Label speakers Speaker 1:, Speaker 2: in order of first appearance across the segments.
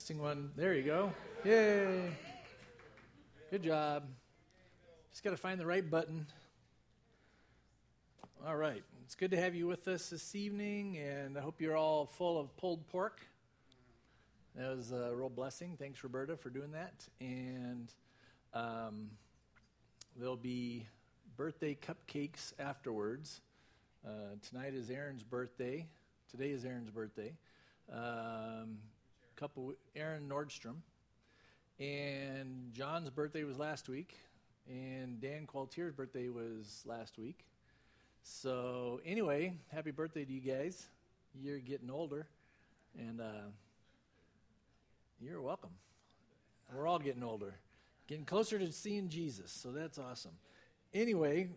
Speaker 1: Testing one. There you go. Yay. Good job. Just got to find the right button. All right. It's good to have you with us this evening, and I hope you're all full of pulled pork. That was a real blessing. Thanks, Roberta, for doing that. And there'll be birthday cupcakes afterwards. Tonight is Aaron's birthday. Today is Aaron's birthday. Aaron Nordstrom. And John's birthday was last week. And Dan Qualtier's birthday was last week. So anyway, happy birthday to you guys. You're getting older. And you're welcome. We're all getting older. Getting closer to seeing Jesus. So that's awesome. Anyway,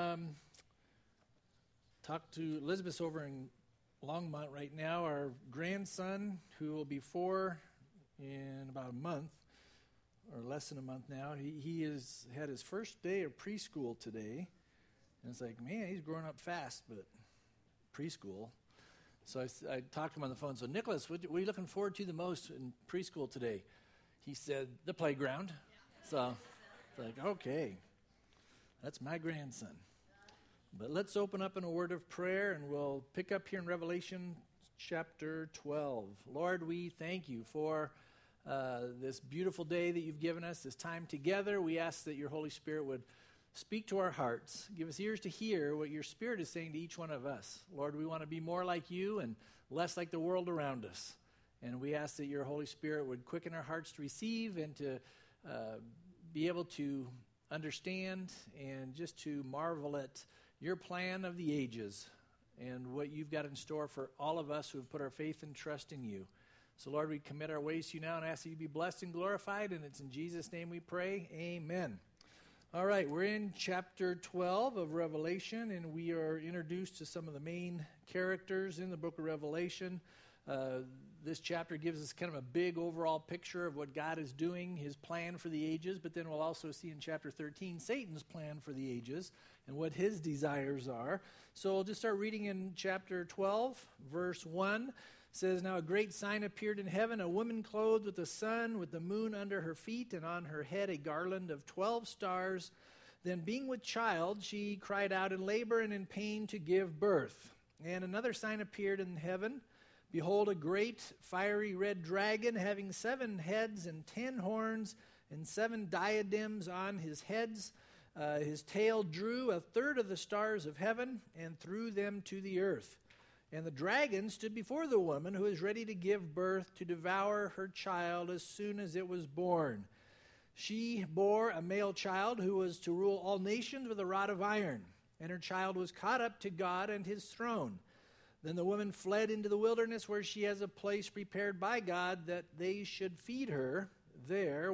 Speaker 1: talk to Elizabeth over in Longmont right now. Our grandson, who will be 4 in about a month, or less than a month now, he has had his first day of preschool today. And it's like, man, he's growing up fast, but preschool. So I talked to him on the phone. So, Nicholas, what are you looking forward to the most in preschool today? He said, the playground. So it's like, okay, that's my grandson. But let's open up in a word of prayer, and we'll pick up here in Revelation chapter 12. Lord, we thank you for this beautiful day that you've given us, this time together. We ask that your Holy Spirit would speak to our hearts. Give us ears to hear what your Spirit is saying to each one of us. Lord, we want to be more like you and less like the world around us. And we ask that your Holy Spirit would quicken our hearts to receive and to be able to understand and just to marvel at your plan of the ages and what you've got in store for all of us who have put our faith and trust in you. So, Lord, we commit our ways to you now and ask that you be blessed and glorified, and it's in Jesus' name we pray. Amen. All right, we're in chapter 12 of Revelation, and we are introduced to some of the main characters in the book of Revelation. This chapter gives us kind of a big overall picture of what God is doing, his plan for the ages, but then we'll also see in chapter 13 Satan's plan for the ages and what his desires are. So we'll just start reading in chapter 12, verse 1. It says, "Now a great sign appeared in heaven, a woman clothed with the sun, with the moon under her feet, and on her head a garland of 12 stars. Then being with child, she cried out in labor and in pain to give birth. And another sign appeared in heaven. Behold, a great fiery red dragon, having 7 heads and 10 horns, and 7 diadems on his heads. His tail drew a third of the stars of heaven and threw them to the earth. And the dragon stood before the woman who is ready to give birth to devour her child as soon as it was born. She bore a male child who was to rule all nations with a rod of iron, and her child was caught up to God and his throne. Then the woman fled into the wilderness where she has a place prepared by God that they should feed her there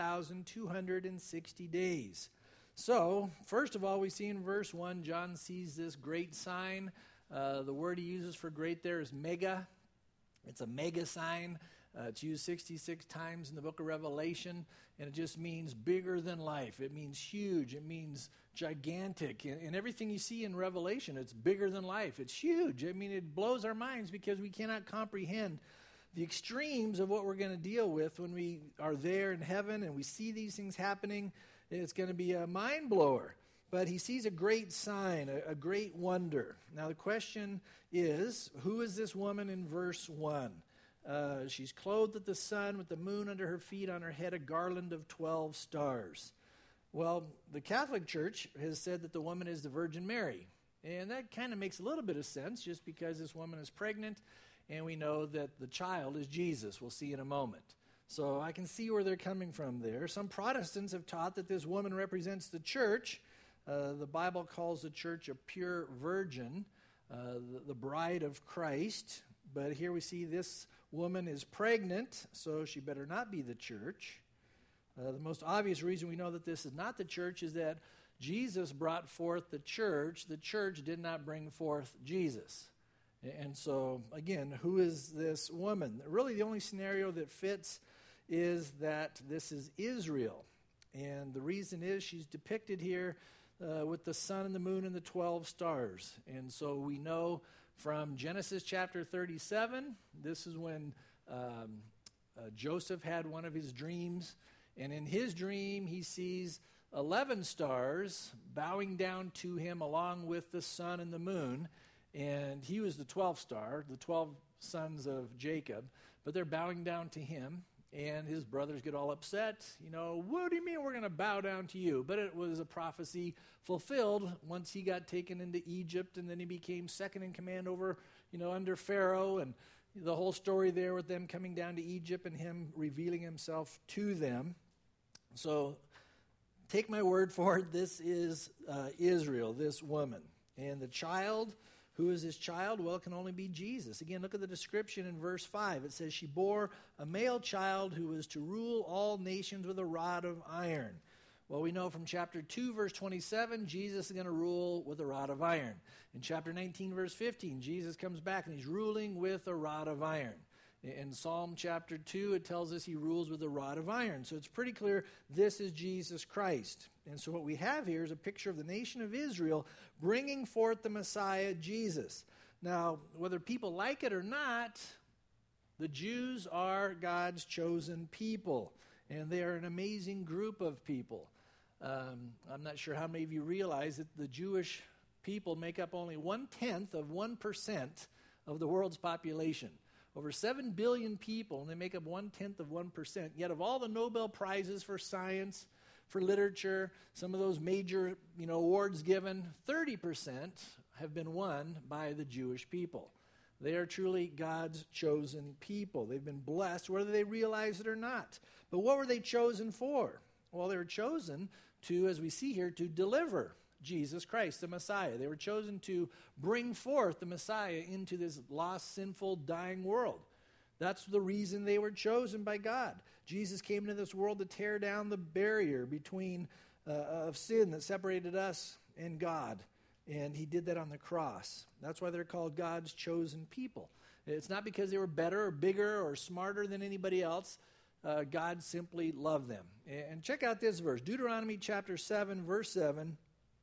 Speaker 1: 1,260 days. So, first of all, we see in verse 1, John sees this great sign. The word he uses for great there is mega. It's a mega sign. It's used 66 times in the book of Revelation, and it just means bigger than life. It means huge. It means gigantic. And everything you see in Revelation, it's bigger than life. It's huge. I mean, it blows our minds because we cannot comprehend the extremes of what we're going to deal with when we are there in heaven and we see these things happening. It's going to be a mind blower. But he sees a great sign, a great wonder. Now the question is, who is this woman in verse 1? She's clothed with the sun, with the moon under her feet, on her head a garland of 12 stars. Well, the Catholic Church has said that the woman is the Virgin Mary. And that kind of makes a little bit of sense just because this woman is pregnant and we know that the child is Jesus. We'll see in a moment. So I can see where they're coming from there. Some Protestants have taught that this woman represents the church. The Bible calls the church a pure virgin, the bride of Christ. But here we see this woman is pregnant, so she better not be the church. The most obvious reason we know that this is not the church is that Jesus brought forth the church. The church did not bring forth Jesus. And so, again, who is this woman? Really, the only scenario that fits is that this is Israel. And the reason is she's depicted here with the sun and the moon and the 12 stars. And so we know from Genesis chapter 37, this is when Joseph had one of his dreams, and in his dream he sees 11 stars bowing down to him along with the sun and the moon, and he was the 12th star, the 12 sons of Jacob, but they're bowing down to him, and his brothers get all upset. What do you mean we're going to bow down to you? But it was a prophecy fulfilled once he got taken into Egypt, and then he became second in command over, under Pharaoh, and the whole story there with them coming down to Egypt and him revealing himself to them. So take my word for it, this is Israel, this woman. And the child, who is this child? Well, it can only be Jesus. Again, look at the description in verse 5. It says, she bore a male child who was to rule all nations with a rod of iron. Well, we know from chapter 2, verse 27, Jesus is going to rule with a rod of iron. In chapter 19, verse 15, Jesus comes back and he's ruling with a rod of iron. In Psalm chapter 2, it tells us he rules with a rod of iron. So it's pretty clear this is Jesus Christ. And so what we have here is a picture of the nation of Israel bringing forth the Messiah, Jesus. Now, whether people like it or not, the Jews are God's chosen people. And they are an amazing group of people. I'm not sure how many of you realize that the Jewish people make up only 1/10 of 1% of the world's population. Over 7 billion people, and they make up 1/10 of 1%. Yet of all the Nobel Prizes for science, for literature, some of those major awards given, 30% have been won by the Jewish people. They are truly God's chosen people. They've been blessed, whether they realize it or not. But what were they chosen for? Well, they were chosen to, as we see here, to deliver Jesus Christ, the Messiah. They were chosen to bring forth the Messiah into this lost, sinful, dying world. That's the reason they were chosen by God. Jesus came into this world to tear down the barrier between of sin that separated us and God. And he did that on the cross. That's why they're called God's chosen people. It's not because they were better or bigger or smarter than anybody else. God simply loved them. And check out this verse. Deuteronomy chapter 7, verse 7.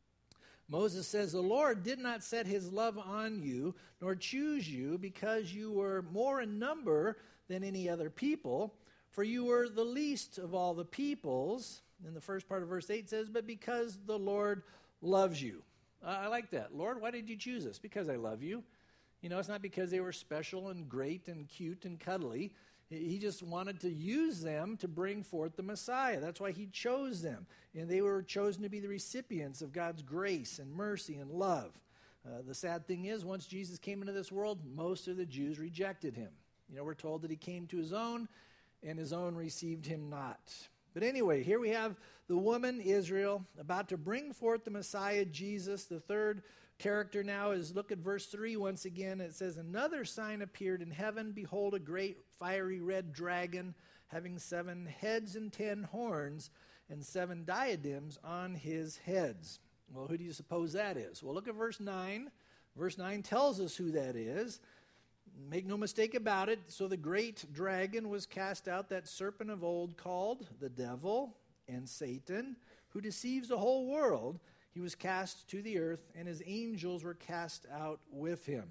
Speaker 1: Moses says, the Lord did not set his love on you, nor choose you, because you were more in number than any other people, for you were the least of all the peoples. And the first part of verse 8 says, but because the Lord loves you. I like that. Lord, why did you choose us? Because I love you. It's not because they were special and great and cute and cuddly. He just wanted to use them to bring forth the Messiah. That's why he chose them. And they were chosen to be the recipients of God's grace and mercy and love. The sad thing is, once Jesus came into this world, most of the Jews rejected him. We're told that he came to his own, and his own received him not. But anyway, here we have the woman Israel about to bring forth the Messiah, Jesus. The third character now is, look at verse 3 once again. It says, another sign appeared in heaven. Behold, a great fiery red dragon, having 7 heads and 10 horns, and 7 diadems on his heads. Well, who do you suppose that is? Well, look at verse 9. Verse 9 tells us who that is. Make no mistake about it. So the great dragon was cast out, that serpent of old called the devil and Satan, who deceives the whole world. He was cast to the earth, and his angels were cast out with him.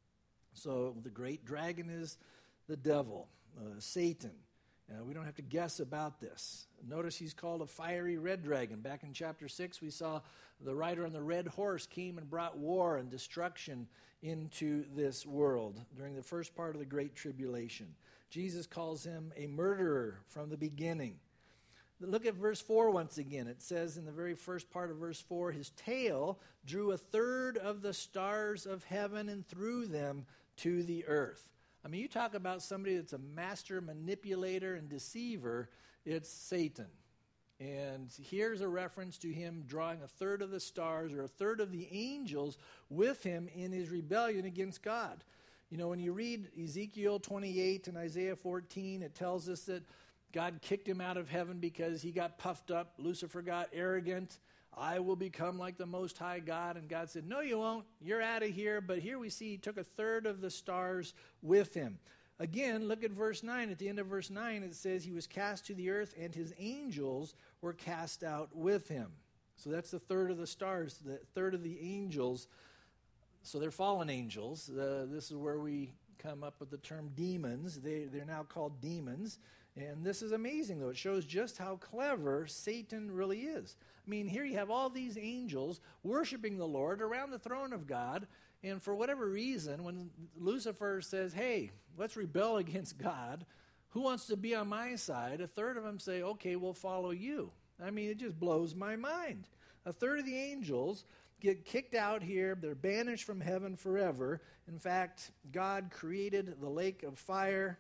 Speaker 1: So the great dragon is the devil, Satan. We don't have to guess about this. Notice he's called a fiery red dragon. Back in chapter 6, we saw the rider on the red horse came and brought war and destruction into this world during the first part of the Great Tribulation. Jesus calls him a murderer from the beginning. Look at verse 4 once again. It says in the very first part of verse 4, his tail drew 1/3 of the stars of heaven and threw them to the earth. I mean, you talk about somebody that's a master manipulator and deceiver, it's Satan. And here's a reference to him drawing 1/3 of the stars or 1/3 of the angels with him in his rebellion against God. When you read Ezekiel 28 and Isaiah 14, it tells us that God kicked him out of heaven because he got puffed up. Lucifer got arrogant. I will become like the Most High God. And God said, no, you won't. You're out of here. But here we see he took 1/3 of the stars with him. Again, look at verse 9. At the end of verse 9, it says he was cast to the earth, and his angels were cast out with him. So that's 1/3 of the stars, 1/3 of the angels. So they're fallen angels. This is where we come up with the term demons. They're now called demons. And this is amazing, though. It shows just how clever Satan really is. I mean, here you have all these angels worshiping the Lord around the throne of God. And for whatever reason, when Lucifer says, hey, let's rebel against God, who wants to be on my side? A third of them say, okay, we'll follow you. I mean, it just blows my mind. A third of the angels get kicked out here. They're banished from heaven forever. In fact, God created the lake of fire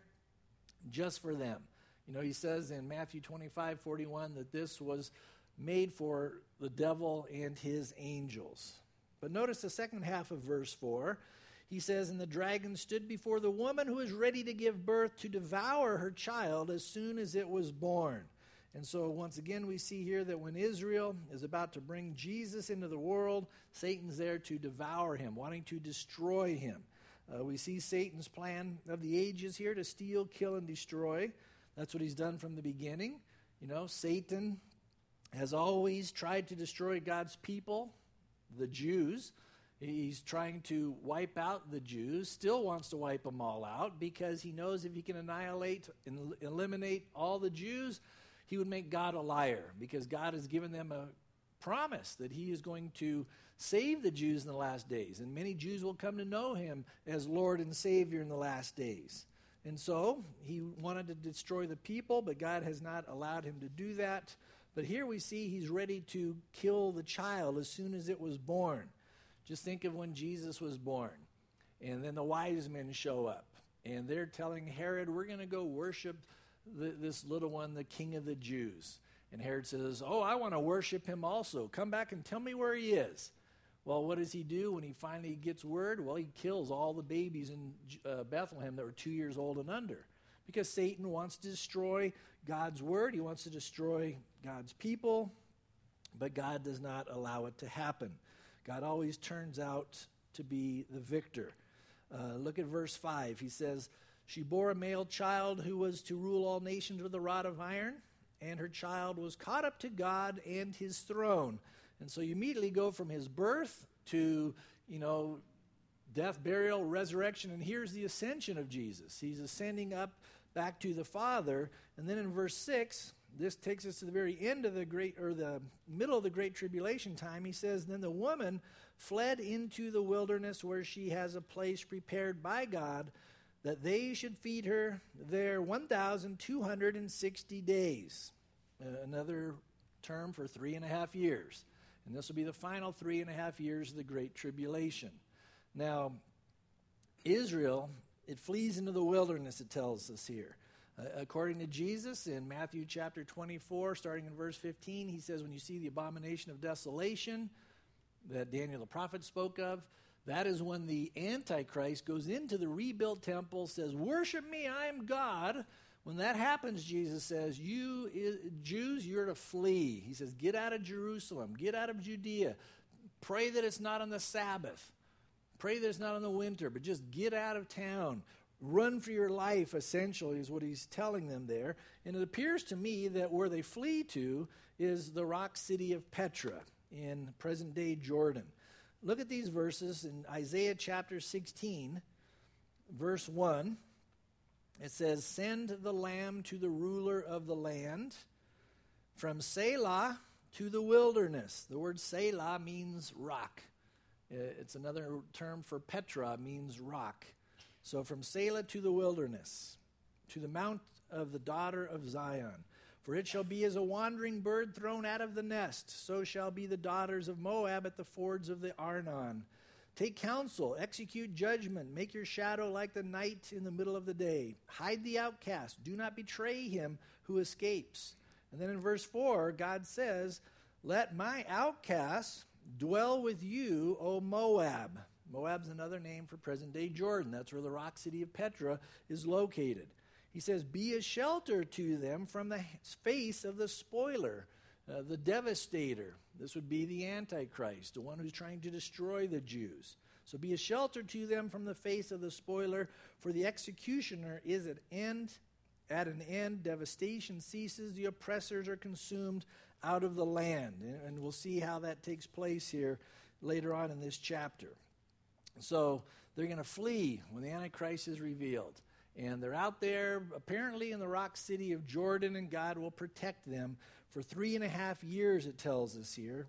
Speaker 1: just for them. You know, he says in Matthew 25:41 that this was made for the devil and his angels. But notice the second half of verse 4. He says, and the dragon stood before the woman who was ready to give birth to devour her child as soon as it was born. And so once again we see here that when Israel is about to bring Jesus into the world, Satan's there to devour him, wanting to destroy him. We see Satan's plan of the ages here to steal, kill, and destroy. That's what he's done from the beginning. You know, Satan has always tried to destroy God's people, the Jews. He's trying to wipe out the Jews, still wants to wipe them all out, because he knows if he can annihilate and eliminate all the Jews, he would make God a liar, because God has given them a promise that he is going to save the Jews in the last days, and many Jews will come to know him as Lord and Savior in the last days. And so he wanted to destroy the people, but God has not allowed him to do that. But here we see he's ready to kill the child as soon as it was born. Just think of when Jesus was born, and then the wise men show up, and they're telling Herod, we're going to go worship this little one, the King of the Jews. And Herod says, oh, I want to worship him also. Come back and tell me where he is. Well, what does he do when he finally gets word? Well, he kills all the babies in Bethlehem that were 2 years old and under, because Satan wants to destroy God's word. He wants to destroy God's people, but God does not allow it to happen. God always turns out to be the victor. Look at verse 5. He says, she bore a male child who was to rule all nations with a rod of iron, and her child was caught up to God and his throne. And so you immediately go from his birth to, death, burial, resurrection, and here's the ascension of Jesus. He's ascending up back to the Father. And then in verse 6, this takes us to the very end of the middle of the Great Tribulation time. He says, then the woman fled into the wilderness where she has a place prepared by God that they should feed her there 1,260 days. Another term for 3.5 years. And this will be the final 3.5 years of the Great Tribulation. Now, Israel, it flees into the wilderness, it tells us here. According to Jesus, in Matthew chapter 24, starting in verse 15, he says, when you see the abomination of desolation that Daniel the prophet spoke of, that is when the Antichrist goes into the rebuilt temple, says, worship me, I am God. When that happens, Jesus says, you Jews, you're to flee. He says, get out of Jerusalem, get out of Judea. Pray that it's not on the Sabbath. Pray that it's not in the winter, but just get out of town. Run for your life, essentially, is what he's telling them there. And it appears to me that where they flee to is the rock city of Petra in present-day Jordan. Look at these verses in Isaiah chapter 16, verse 1. It says, send the lamb to the ruler of the land, from Selah to the wilderness. The word Selah means rock. It's another term for Petra, means rock. So from Selah to the wilderness, to the mount of the daughter of Zion. For it shall be as a wandering bird thrown out of the nest, so shall be the daughters of Moab at the fords of the Arnon. Take counsel, execute judgment, make your shadow like the night in the middle of the day. Hide the outcast, do not betray him who escapes. And then in verse 4, God says, let my outcasts dwell with you, O Moab. Moab's another name for present-day Jordan. That's where the rock city of Petra is located. He says, be a shelter to them from the face of the spoiler, the devastator. This would be the Antichrist, the one who's trying to destroy the Jews. So be a shelter to them from the face of the spoiler, for the executioner is at an end. Devastation ceases. The oppressors are consumed out of the land. And we'll see how that takes place here later on in this chapter. So they're going to flee when the Antichrist is revealed. And they're out there, apparently in the rock city of Jordan, and God will protect them for 3.5 years, it tells us here,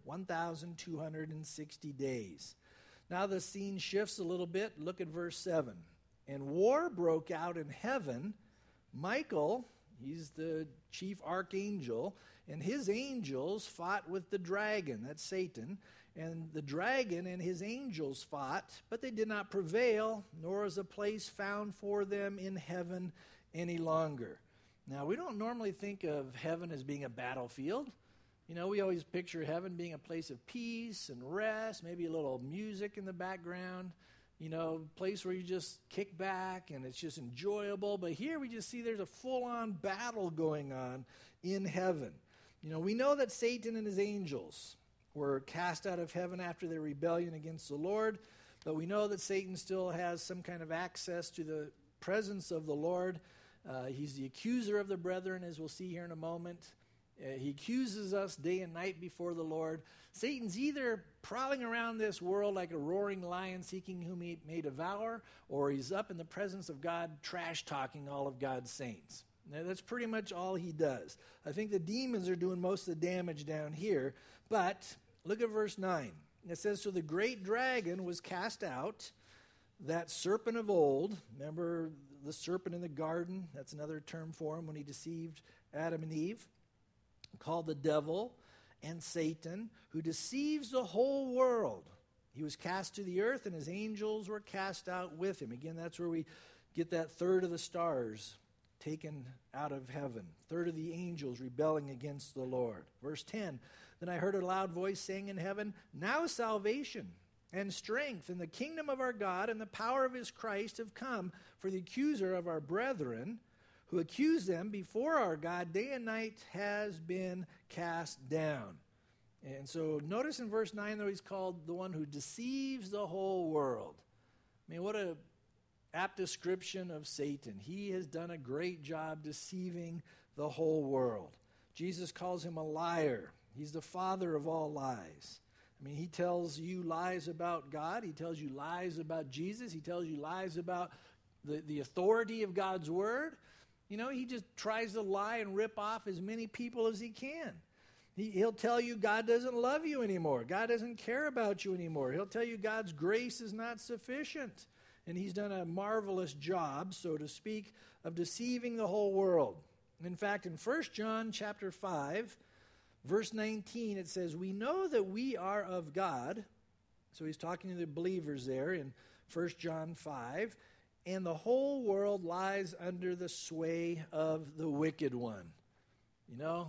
Speaker 1: 1,260 days. Now the scene shifts a little bit. Look at verse 7. And war broke out in heaven. Michael, he's the chief archangel, and his angels fought with the dragon, that's Satan. And the dragon and his angels fought, but they did not prevail, nor is a place found for them in heaven any longer. Now, we don't normally think of heaven as being a battlefield. You know, we always picture heaven being a place of peace and rest, maybe a little music in the background, you know, a place where you just kick back and it's just enjoyable. But here we just see there's a full-on battle going on in heaven. You know, we know that Satan and his angels were cast out of heaven after their rebellion against the Lord, but we know that Satan still has some kind of access to the presence of the Lord. He's the accuser of the brethren, as we'll see here in a moment. He accuses us day and night before the Lord. Satan's either prowling around this world like a roaring lion seeking whom he may devour, or he's up in the presence of God trash-talking all of God's saints. Now, that's pretty much all he does. I think the demons are doing most of the damage down here, but look at verse 9. It says, so the great dragon was cast out, that serpent of old. Remember the serpent in the garden? That's another term for him when he deceived Adam and Eve. Called the devil and Satan, who deceives the whole world. He was cast to the earth, and his angels were cast out with him. Again, that's where we get that third of the stars taken out of heaven. Third of the angels rebelling against the Lord. Verse 10, then I heard a loud voice saying in heaven, now salvation and strength and the kingdom of our God and the power of his Christ have come, for the accuser of our brethren, who accused them before our God day and night, has been cast down. And so notice in verse 9, though, he's called the one who deceives the whole world. I mean, what a apt description of Satan. He has done a great job deceiving the whole world. Jesus calls him a liar. He's the father of all lies. I mean, he tells you lies about God. He tells you lies about Jesus. He tells you lies about the authority of God's word. You know, he just tries to lie and rip off as many people as he can. He'll tell you God doesn't love you anymore. God doesn't care about you anymore. He'll tell you God's grace is not sufficient. And he's done a marvelous job, so to speak, of deceiving the whole world. In fact, in 1 John chapter 5, verse 19, it says, we know that we are of God. So he's talking to the believers there in 1 John 5. And the whole world lies under the sway of the wicked one. You know,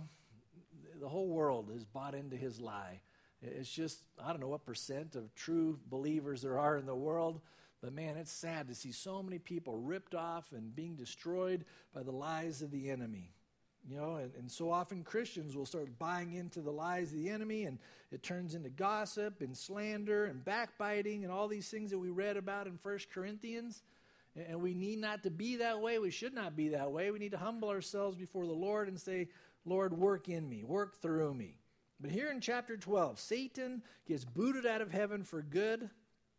Speaker 1: the whole world is bought into his lie. It's just, I don't know what percent of true believers there are in the world, but man, it's sad to see so many people ripped off and being destroyed by the lies of the enemy. You know, and so often Christians will start buying into the lies of the enemy, and it turns into gossip and slander and backbiting and all these things that we read about in 1 Corinthians. And we need not to be that way. We should not be that way. We need to humble ourselves before the Lord and say, Lord, work in me, work through me. But here in chapter 12, Satan gets booted out of heaven for good,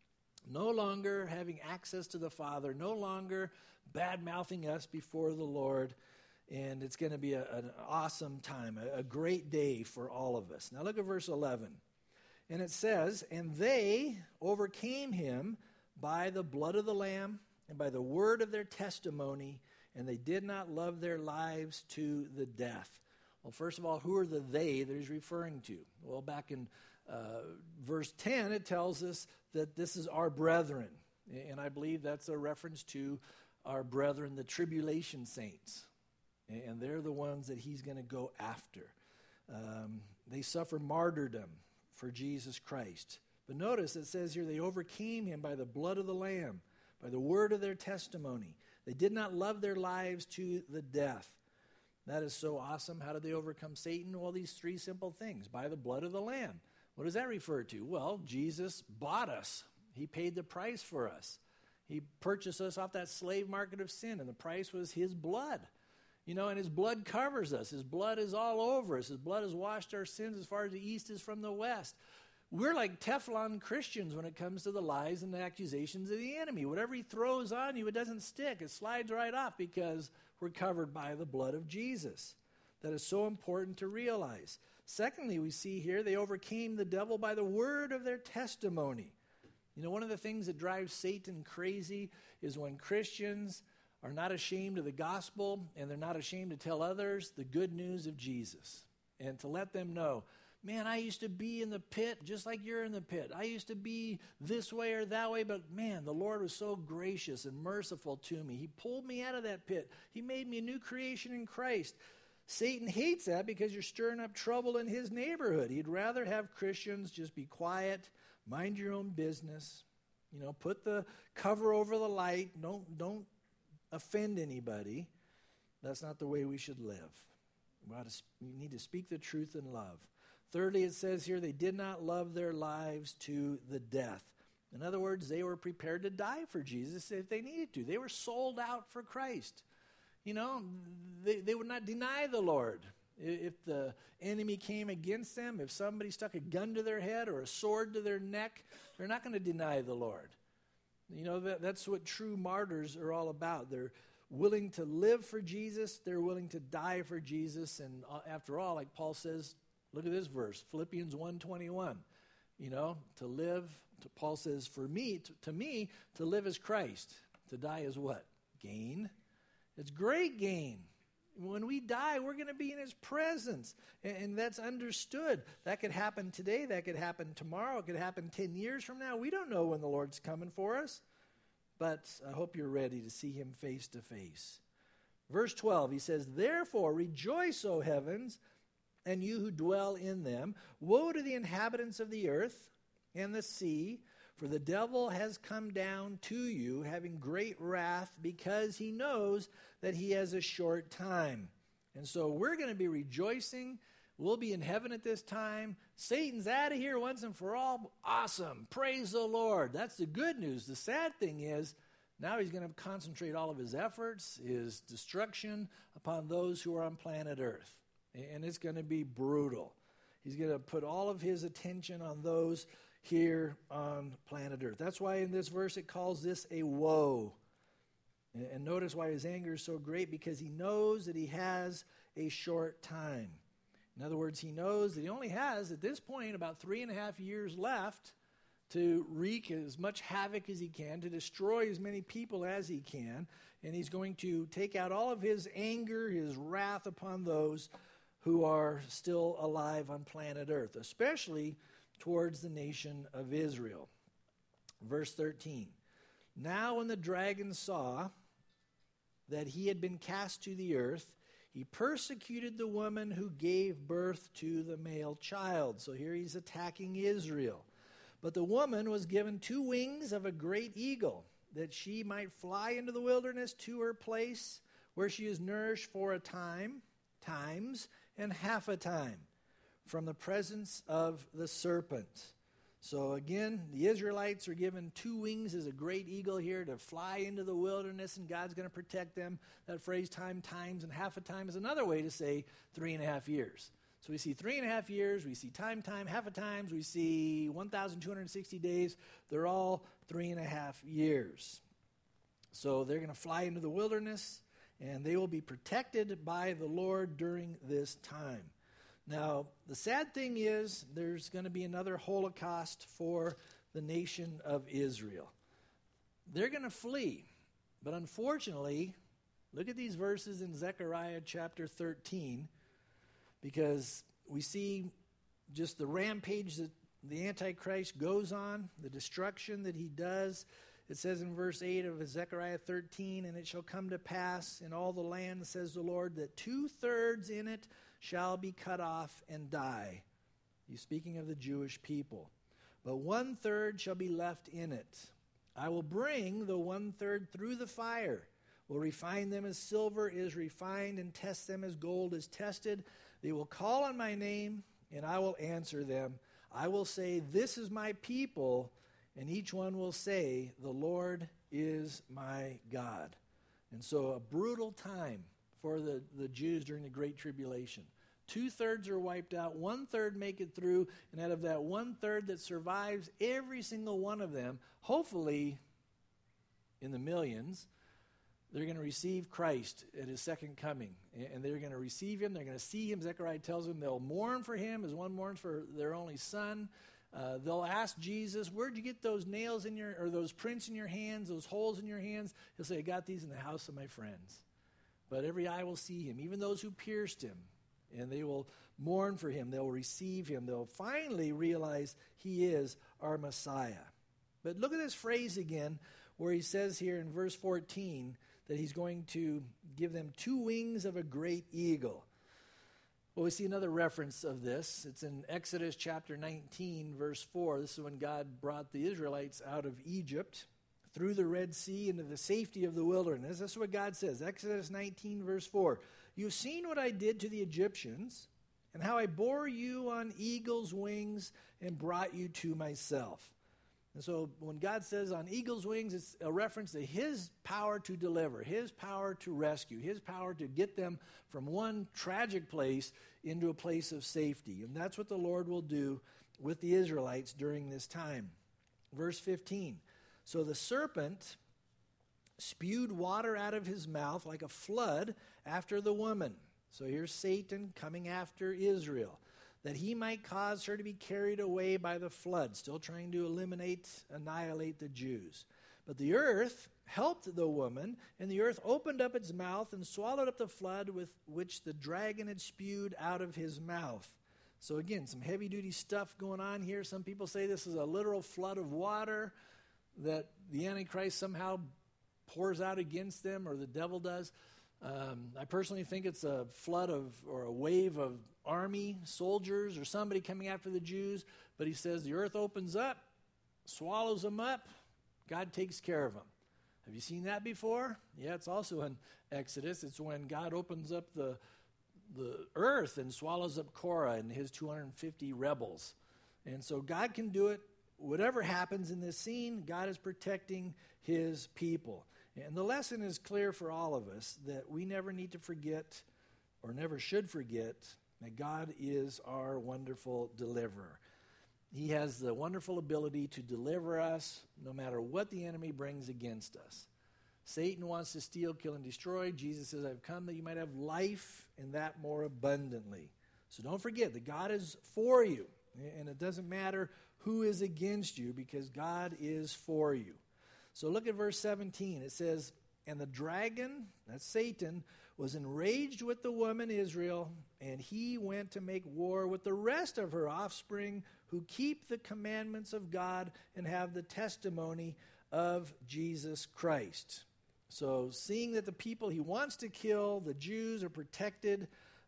Speaker 1: no longer having access to the Father, no longer bad-mouthing us before the Lord. And it's going to be an awesome time, a great day for all of us. Now look at verse 11. And it says, and they overcame him by the blood of the Lamb and by the word of their testimony, and they did not love their lives to the death. Well, first of all, who are the they that he's referring to? Well, back in verse 10, it tells us that this is our brethren. And I believe that's a reference to our brethren, the tribulation saints. And they're the ones that he's going to go after. They suffer martyrdom for Jesus Christ. But notice it says here they overcame him by the blood of the Lamb, by the word of their testimony. They did not love their lives to the death. That is so awesome. How did they overcome Satan? Well, these three simple things. By the blood of the Lamb. What does that refer to? Well, Jesus bought us. He paid the price for us. He purchased us off that slave market of sin, and the price was his blood. You know, and his blood covers us. His blood is all over us. His blood has washed our sins as far as the east is from the west. we're like Teflon Christians when it comes to the lies and the accusations of the enemy. Whatever he throws on you, it doesn't stick. It slides right off because we're covered by the blood of Jesus. That is so important to realize. Secondly, we see here they overcame the devil by the word of their testimony. You know, one of the things that drives Satan crazy is when Christians are not ashamed of the gospel and they're not ashamed to tell others the good news of Jesus and to let them know, man, I used to be in the pit just like you're in the pit. I used to be this way or that way, but man, the Lord was so gracious and merciful to me. He pulled me out of that pit. He made me a new creation in Christ. Satan hates that because you're stirring up trouble in his neighborhood. He'd rather have Christians just be quiet, mind your own business, you know, put the cover over the light, don't offend anybody. That's not the way we should live. We need to speak the truth in love. Thirdly, it says here, they did not love their lives to the death. In other words, they were prepared to die for Jesus if they needed to. They were sold out for Christ. You know, they would not deny the Lord. If the enemy came against them, if somebody stuck a gun to their head or a sword to their neck, they're not going to deny the Lord. You know, that's what true martyrs are all about. They're willing to live for Jesus. They're willing to die for Jesus. And after all, like Paul says, look at this verse, Philippians 1:21. You know, to live, Paul says, for me, to me, to live is Christ. To die is what? Gain. It's great gain. When we die, we're going to be in his presence. And that's understood. That could happen today. That could happen tomorrow. It could happen 10 years from now. We don't know when the Lord's coming for us. But I hope you're ready to see him face to face. Verse 12, he says, therefore rejoice, O heavens, and you who dwell in them. Woe to the inhabitants of the earth and the sea, for the devil has come down to you, having great wrath, because he knows that he has a short time. And so we're going to be rejoicing. We'll be in heaven at this time. Satan's out of here once and for all. Awesome. Praise the Lord. That's the good news. The sad thing is, now he's going to concentrate all of his efforts, his destruction, upon those who are on planet Earth. And it's going to be brutal. He's going to put all of his attention on those here on planet Earth. That's why in this verse it calls this a woe. And notice why his anger is so great, because he knows that he has a short time. In other words, he knows that he only has, at this point, about 3.5 years left to wreak as much havoc as he can, to destroy as many people as he can. And he's going to take out all of his anger, his wrath upon those who are still alive on planet Earth, especially towards the nation of Israel. Verse 13. Now when the dragon saw that he had been cast to the earth, he persecuted the woman who gave birth to the male child. So here he's attacking Israel. But the woman was given 2 wings of a great eagle, that she might fly into the wilderness to her place, where she is nourished for a times, and half a time, from the presence of the serpent. So again, the Israelites are given 2 wings as a great eagle here to fly into the wilderness, and God's going to protect them. That phrase, times, and half a time is another way to say 3.5 years. So we see 3.5 years, we see time, half a times, we see 1,260 days. They're all 3.5 years. So they're going to fly into the wilderness, and they will be protected by the Lord during this time. Now, the sad thing is there's going to be another Holocaust for the nation of Israel. They're going to flee. But unfortunately, look at these verses in Zechariah chapter 13, because we see just the rampage that the Antichrist goes on, the destruction that he does. It says in verse 8 of Zechariah 13, and it shall come to pass in all the land, says the Lord, that 2/3 in it shall be cut off and die. He's speaking of the Jewish people. But 1/3 shall be left in it. I will bring the 1/3 through the fire, will refine them as silver is refined, and test them as gold is tested. They will call on my name, and I will answer them. I will say, this is my people, and each one will say, the Lord is my God. And so a brutal time for the Jews during the Great Tribulation. 2/3 are wiped out, 1/3 make it through, and out of that 1/3 that survives, every single one of them, hopefully in the millions, they're going to receive Christ at his second coming. And they're going to receive him. They're going to see him. Zechariah tells them they'll mourn for him as one mourns for their only son. They'll ask Jesus, where'd you get those nails in your, or those prints in your hands, those holes in your hands? He'll say, I got these in the house of my friends. But every eye will see him, even those who pierced him. And they will mourn for him. They'll receive him. They'll finally realize he is our Messiah. But look at this phrase again, where he says here in verse 14 that he's going to give them 2 wings of a great eagle. Well, we see another reference of this. It's in Exodus chapter 19, verse 4. This is when God brought the Israelites out of Egypt through the Red Sea into the safety of the wilderness. This is what God says. Exodus 19, verse 4. You've seen what I did to the Egyptians and how I bore you on eagle's wings and brought you to myself. And so when God says on eagle's wings, it's a reference to his power to deliver, his power to rescue, his power to get them from one tragic place into a place of safety. And that's what the Lord will do with the Israelites during this time. Verse 15. So the serpent spewed water out of his mouth like a flood after the woman. So here's Satan coming after Israel, that he might cause her to be carried away by the flood, still trying to annihilate the Jews. But the earth helped the woman, and the earth opened up its mouth and swallowed up the flood with which the dragon had spewed out of his mouth. So again, some heavy-duty stuff going on here. Some people say this is a literal flood of water that the Antichrist somehow pours out against them, or the devil does. I personally think it's a flood of, or a wave of army soldiers or somebody coming after the Jews. But he says the earth opens up, swallows them up, God takes care of them. Have you seen that before? Yeah, it's also in Exodus. It's when God opens up the earth and swallows up Korah and his 250 rebels. And so God can do it. Whatever happens in this scene, God is protecting his people. And the lesson is clear for all of us, that we never need to forget, or never should forget, that God is our wonderful deliverer. He has the wonderful ability to deliver us no matter what the enemy brings against us. Satan wants to steal, kill, and destroy. Jesus says, I've come that you might have life, and that more abundantly. So don't forget that God is for you, and it doesn't matter who is against you, because God is for you. So look at verse 17. It says, and the dragon, that's Satan, was enraged with the woman Israel, and he went to make war with the rest of her offspring who keep the commandments of God and have the testimony of Jesus Christ. So seeing that the people he wants to kill, the Jews, are protected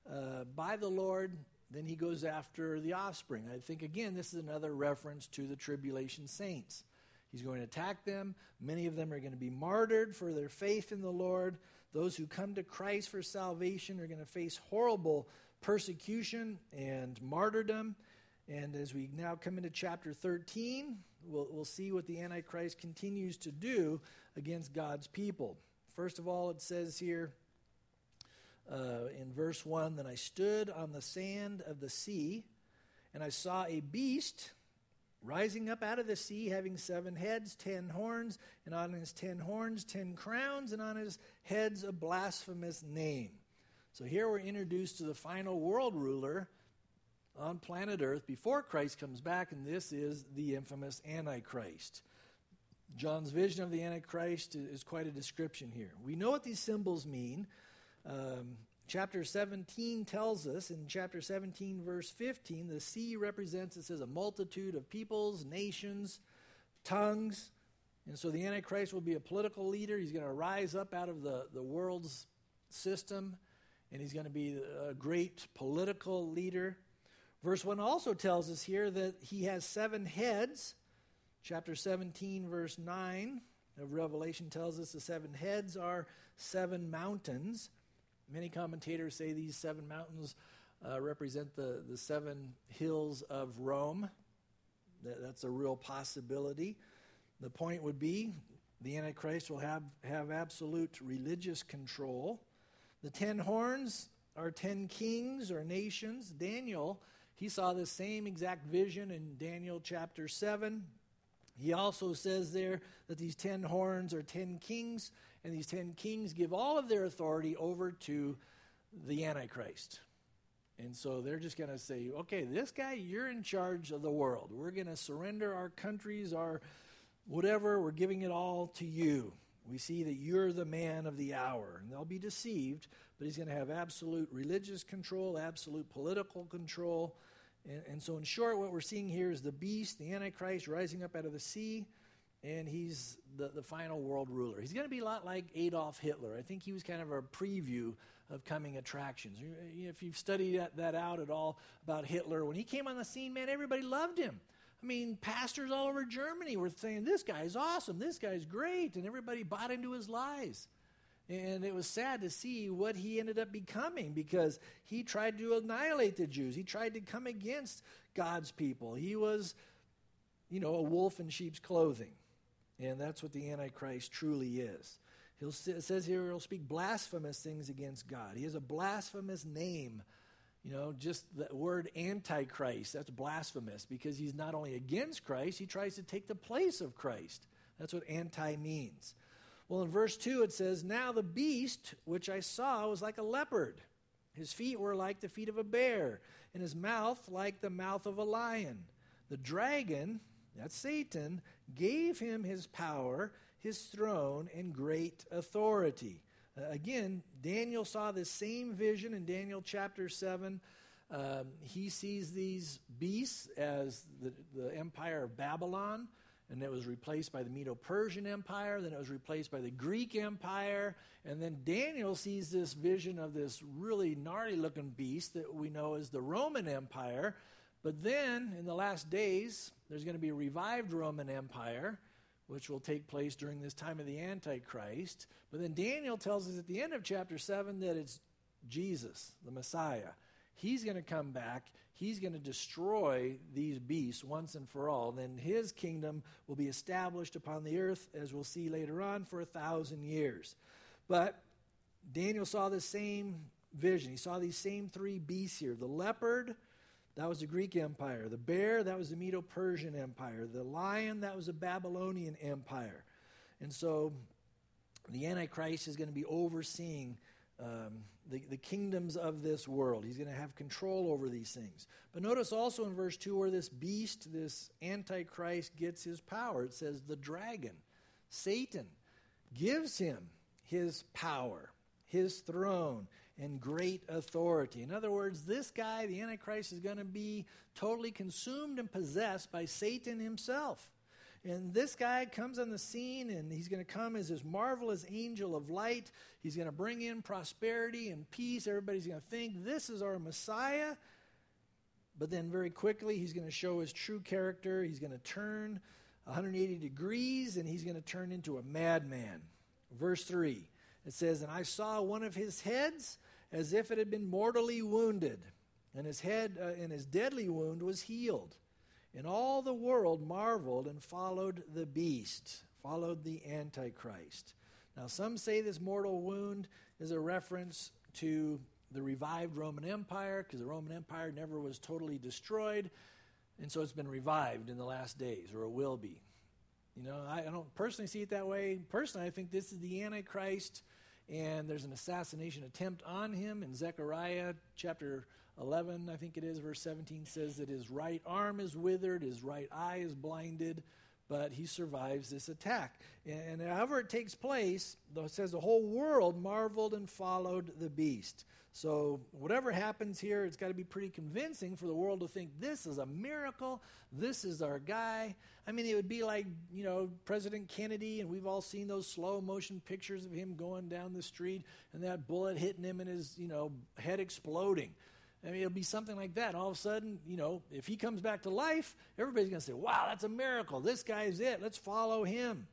Speaker 1: by the Lord, then he goes after the offspring. I think, again, this is another reference to the tribulation saints. He's going to attack them. Many of them are going to be martyred for their faith in the Lord. Those who come to Christ for salvation are going to face horrible persecution and martyrdom. And as we now come into chapter 13, we'll see what the Antichrist continues to do against God's people. First of all, it says here in verse 1, Then I stood on the sand of the sea, and I saw a beast rising up out of the sea, having 7 heads, 10 horns, and on his 10 horns 10 crowns, and on his heads a blasphemous name. So here we're introduced to the final world ruler on planet Earth before Christ comes back, and this is the infamous Antichrist. John's vision of the Antichrist is quite a description here. We know what these symbols mean. Chapter 17 tells us, in chapter 17, verse 15, the sea represents, it says, a multitude of peoples, nations, tongues. And so the Antichrist will be a political leader. He's going to rise up out of the world's system, and he's going to be a great political leader. Verse 1 also tells us here that he has 7 heads. Chapter 17, verse 9 of Revelation tells us the 7 heads are 7 mountains. Many commentators say these 7 mountains represent the 7 hills of Rome. That's a real possibility. The point would be the Antichrist will have absolute religious control. The 10 horns are 10 kings or nations. Daniel, he saw the same exact vision in Daniel chapter 7. He also says there that these 10 horns are 10 kings, and these 10 kings give all of their authority over to the Antichrist. And so they're just going to say, okay, this guy, you're in charge of the world. We're going to surrender our countries, our whatever, we're giving it all to you. We see that you're the man of the hour. And they'll be deceived, but he's going to have absolute religious control, absolute political control. And so in short, what we're seeing here is the beast, the Antichrist, rising up out of the sea, and he's the final world ruler. He's going to be a lot like Adolf Hitler. I think he was kind of a preview of coming attractions. If you've studied that out at all about Hitler, when he came on the scene, man, everybody loved him. I mean, pastors all over Germany were saying, this guy's awesome, this guy's great, and everybody bought into his lies. And it was sad to see what he ended up becoming, because he tried to annihilate the Jews. He tried to come against God's people. He was, a wolf in sheep's clothing. And that's what the Antichrist truly is. It says here he'll speak blasphemous things against God. He has a blasphemous name. Just the word Antichrist, that's blasphemous, because he's not only against Christ, he tries to take the place of Christ. That's what anti means. Well, in verse 2 it says, now the beast which I saw was like a leopard. His feet were like the feet of a bear, and his mouth like the mouth of a lion. The dragon, that's Satan, gave him his power, his throne, and great authority. Again, Daniel saw this same vision in Daniel chapter 7. He sees these beasts as the empire of Babylon, and it was replaced by the Medo-Persian Empire. Then it was replaced by the Greek Empire. And then Daniel sees this vision of this really gnarly-looking beast that we know as the Roman Empire. But then, in the last days, there's going to be a revived Roman Empire, which will take place during this time of the Antichrist. But then Daniel tells us at the end of chapter 7 that it's Jesus, the Messiah. He's going to come back. He's going to destroy these beasts once and for all. Then his kingdom will be established upon the earth, as we'll see later on, for 1,000 years. But Daniel saw the same vision. He saw these same three beasts here. The leopard, that was the Greek Empire. The bear, that was the Medo-Persian Empire. The lion, that was the Babylonian Empire. And so the Antichrist is going to be overseeing the kingdoms of this world. He's going to have control over these things. But notice also in verse 2 where this beast, this Antichrist, gets his power. It says the dragon, Satan, gives him his power, his throne, and great authority. In other words, this guy, the Antichrist, is going to be totally consumed and possessed by Satan himself. And this guy comes on the scene, and he's going to come as this marvelous angel of light. He's going to bring in prosperity and peace. Everybody's going to think this is our Messiah. But then very quickly, he's going to show his true character. He's going to turn 180 degrees, and he's going to turn into a madman. Verse 3, it says, and I saw one of his heads as if it had been mortally wounded, and his head and his deadly wound was healed. And all the world marveled and followed the beast, followed the Antichrist. Now, some say this mortal wound is a reference to the revived Roman Empire, because the Roman Empire never was totally destroyed, and so it's been revived in the last days, or it will be. I don't personally see it that way. Personally, I think this is the Antichrist, and there's an assassination attempt on him. In Zechariah chapter 11, I think it is, verse 17 says that his right arm is withered, his right eye is blinded, but he survives this attack. And however it takes place, it says the whole world marveled and followed the beast. So whatever happens here, it's got to be pretty convincing for the world to think this is a miracle, this is our guy. I mean, it would be like, President Kennedy, and we've all seen those slow motion pictures of him going down the street and that bullet hitting him and his, head exploding. I mean, it'll be something like that. All of a sudden, if he comes back to life, everybody's going to say, wow, that's a miracle. This guy's it. Let's follow him.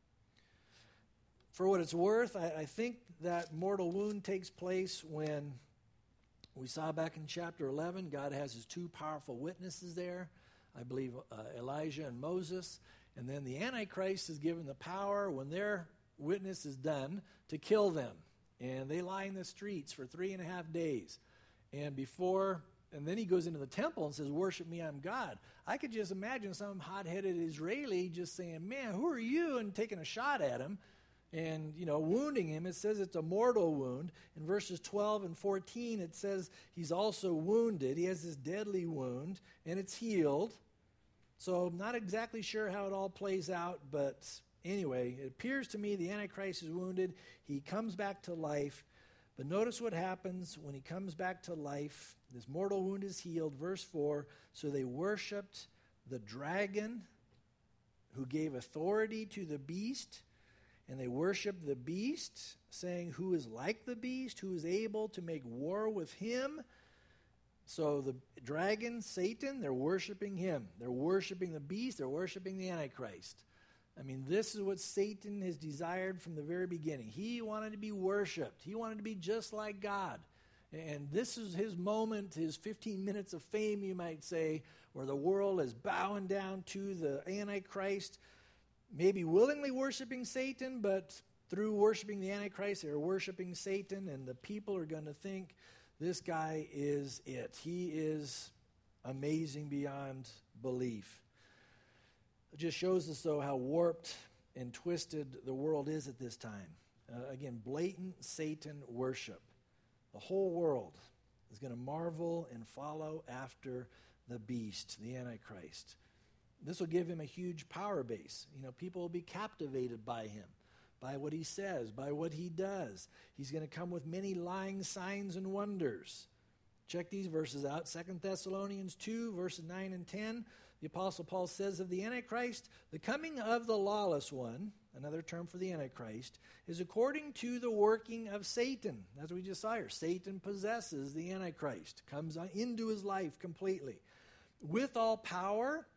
Speaker 1: For what it's worth, I think that mortal wound takes place when we saw back in chapter 11, God has his two powerful witnesses there. I believe Elijah and Moses. And then the Antichrist is given the power when their witness is done to kill them. And they lie in the streets for 3.5 days. And then he goes into the temple and says, worship me, I'm God. I could just imagine some hot-headed Israeli just saying, man, who are you? And taking a shot at him and, wounding him. It says it's a mortal wound. In verses 12 and 14, it says he's also wounded. He has this deadly wound, and it's healed. So I'm not exactly sure how it all plays out, but anyway, it appears to me the Antichrist is wounded. He comes back to life. But notice what happens when he comes back to life. This mortal wound is healed. Verse 4, so they worshipped the dragon who gave authority to the beast, and they worshiped the beast, saying, who is like the beast, who is able to make war with him? So the dragon, Satan, they're worshiping him. They're worshiping the beast. They're worshiping the Antichrist. I mean, this is what Satan has desired from the very beginning. He wanted to be worshiped. He wanted to be just like God. And this is his moment, his 15 minutes of fame, you might say, where the world is bowing down to the Antichrist, maybe willingly worshiping Satan, but through worshiping the Antichrist, they're worshiping Satan, and the people are going to think, this guy is it. He is amazing beyond belief. It just shows us, though, how warped and twisted the world is at this time. Again, blatant Satan worship. The whole world is going to marvel and follow after the beast, the Antichrist. This will give him a huge power base. People will be captivated by him, by what he says, by what he does. He's going to come with many lying signs and wonders. Check these verses out. 2 Thessalonians 2, verses 9 and 10. The Apostle Paul says of the Antichrist, the coming of the lawless one, another term for the Antichrist, is according to the working of Satan. As we just saw here, Satan possesses the Antichrist, comes into his life completely, with all power,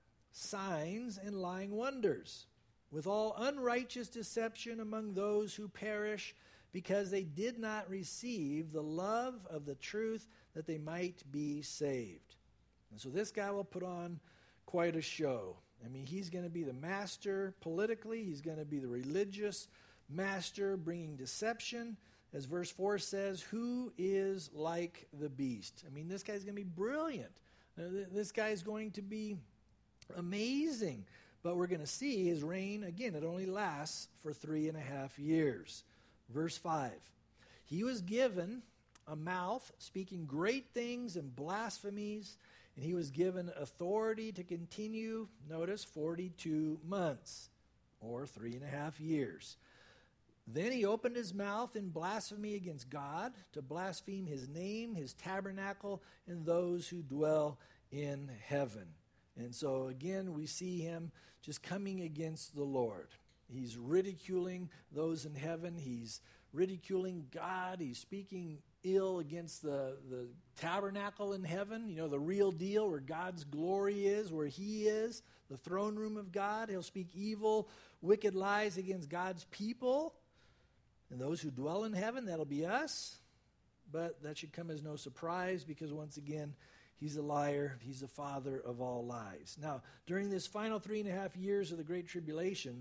Speaker 1: signs, and lying wonders, with all unrighteous deception among those who perish, because they did not receive the love of the truth that they might be saved. And so this guy will put on quite a show. I mean, he's going to be the master politically. He's going to be the religious master, bringing deception. As verse 4 says, who is like the beast? I mean, this guy's going to be brilliant. This guy's going to be amazing. But we're going to see his reign, again, it only lasts for 3.5 years. Verse 5, he was given a mouth speaking great things and blasphemies, and he was given authority to continue, notice, 42 months, or 3.5 years. Then he opened his mouth in blasphemy against God, to blaspheme his name, his tabernacle, and those who dwell in heaven. And so again, we see him just coming against the Lord. He's ridiculing those in heaven. He's ridiculing God. He's speaking ill against the tabernacle in heaven, the real deal where God's glory is, where he is, the throne room of God. He'll speak evil, wicked lies against God's people. And those who dwell in heaven, that'll be us. But that should come as no surprise, because once again, he's a liar. He's the father of all lies. Now, during this final 3.5 years of the Great Tribulation,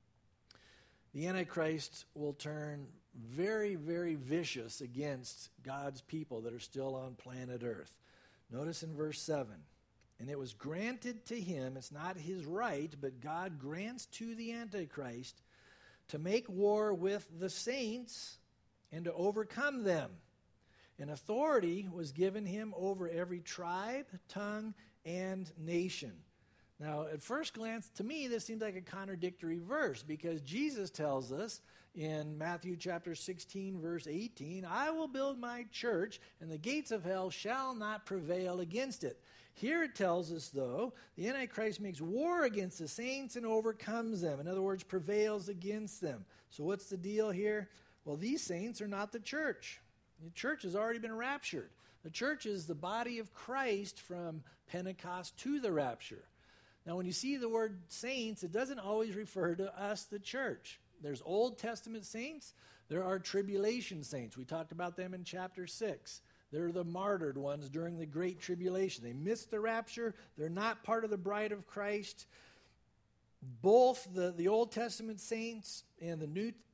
Speaker 1: the Antichrist will turn very, very vicious against God's people that are still on planet Earth. Notice in verse 7, and it was granted to him, it's not his right, but God grants to the Antichrist to make war with the saints and to overcome them. And authority was given him over every tribe, tongue, and nation. Now, at first glance, to me, this seems like a contradictory verse, because Jesus tells us in Matthew chapter 16, verse 18, I will build my church, and the gates of hell shall not prevail against it. Here it tells us, though, the Antichrist makes war against the saints and overcomes them. In other words, prevails against them. So what's the deal here? Well, these saints are not the church. The church has already been raptured. The church is the body of Christ from Pentecost to the rapture. Now, when you see the word saints, it doesn't always refer to us, the church. There's Old Testament saints. There are tribulation saints. We talked about them in chapter 6. They're the martyred ones during the Great Tribulation. They missed the rapture. They're not part of the bride of Christ. Both the Old Testament saints and the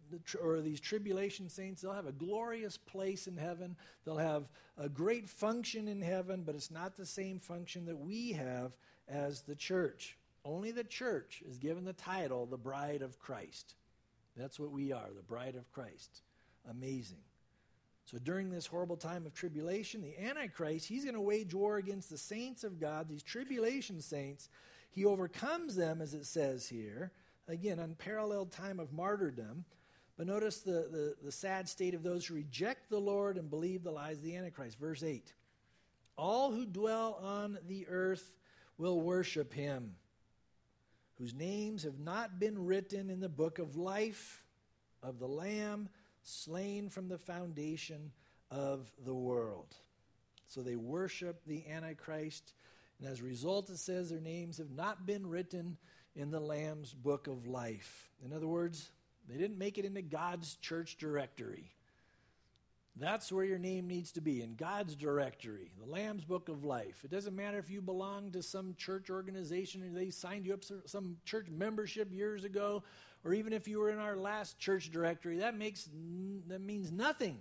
Speaker 1: or these tribulation saints, they'll have a glorious place in heaven. They'll have a great function in heaven, but it's not the same function that we have as the church. Only the church is given the title, the bride of Christ. That's what we are, the bride of Christ. Amazing. So during this horrible time of tribulation, the Antichrist, he's going to wage war against the saints of God, these tribulation saints. He overcomes them, as it says here. Again, unparalleled time of martyrdom. But notice the sad state of those who reject the Lord and believe the lies of the Antichrist. Verse 8. All who dwell on the earth will worship him, whose names have not been written in the book of life of the Lamb slain from the foundation of the world. So they worship the Antichrist, and as a result it says their names have not been written in the Lamb's book of life. In other words, they didn't make it into God's church directory. That's where your name needs to be, in God's directory, the Lamb's book of life. It doesn't matter if you belong to some church organization and they signed you up for some church membership years ago, or even if you were in our last church directory. That means nothing.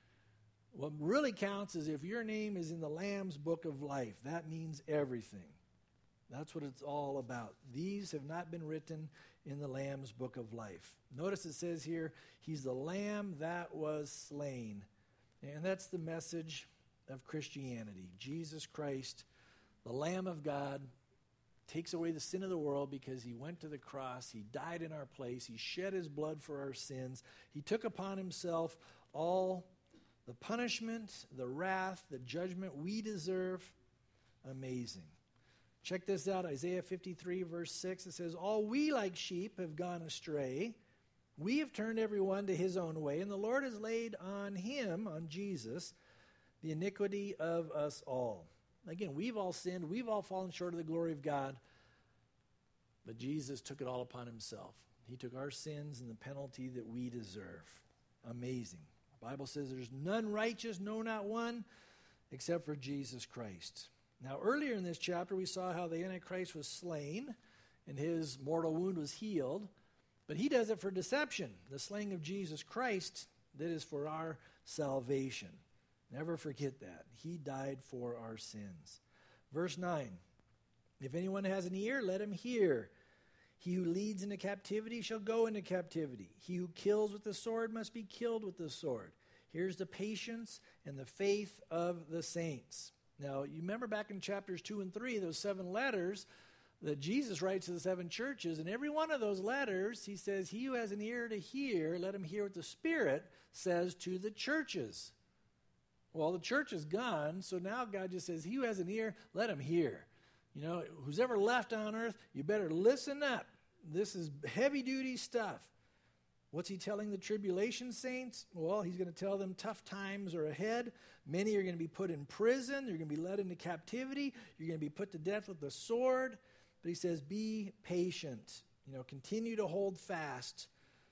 Speaker 1: What really counts is if your name is in the Lamb's book of life. That means everything. That's what it's all about. These have not been written in the Lamb's book of life. Notice it says here, he's the Lamb that was slain. And that's the message of Christianity. Jesus Christ, the Lamb of God, takes away the sin of the world because he went to the cross. He died in our place. He shed his blood for our sins. He took upon himself all the punishment, the wrath, the judgment we deserve. Amazing. Check this out, Isaiah 53, verse 6. It says, all we like sheep have gone astray. We have turned everyone to his own way, and the Lord has laid on him, on Jesus, the iniquity of us all. Again, we've all sinned. We've all fallen short of the glory of God. But Jesus took it all upon himself. He took our sins and the penalty that we deserve. Amazing. The Bible says there's none righteous, no, not one, except for Jesus Christ. Now, earlier in this chapter, we saw how the Antichrist was slain and his mortal wound was healed. But he does it for deception. The slaying of Jesus Christ, that is for our salvation. Never forget that. He died for our sins. Verse 9, if anyone has an ear, let him hear. He who leads into captivity shall go into captivity. He who kills with the sword must be killed with the sword. Here's the patience and the faith of the saints. Now, you remember back in chapters 2 and 3, those 7 letters that Jesus writes to the 7 churches, and every one of those letters, he says, he who has an ear to hear, let him hear what the Spirit says to the churches. Well, the church is gone, so now God just says, he who has an ear, let him hear. You know, who's ever left on earth, you better listen up. This is heavy-duty stuff. What's he telling the tribulation saints? Well, he's going to tell them tough times are ahead. Many are going to be put in prison. They're going to be led into captivity. You're going to be put to death with the sword. But he says, be patient. You know, continue to hold fast.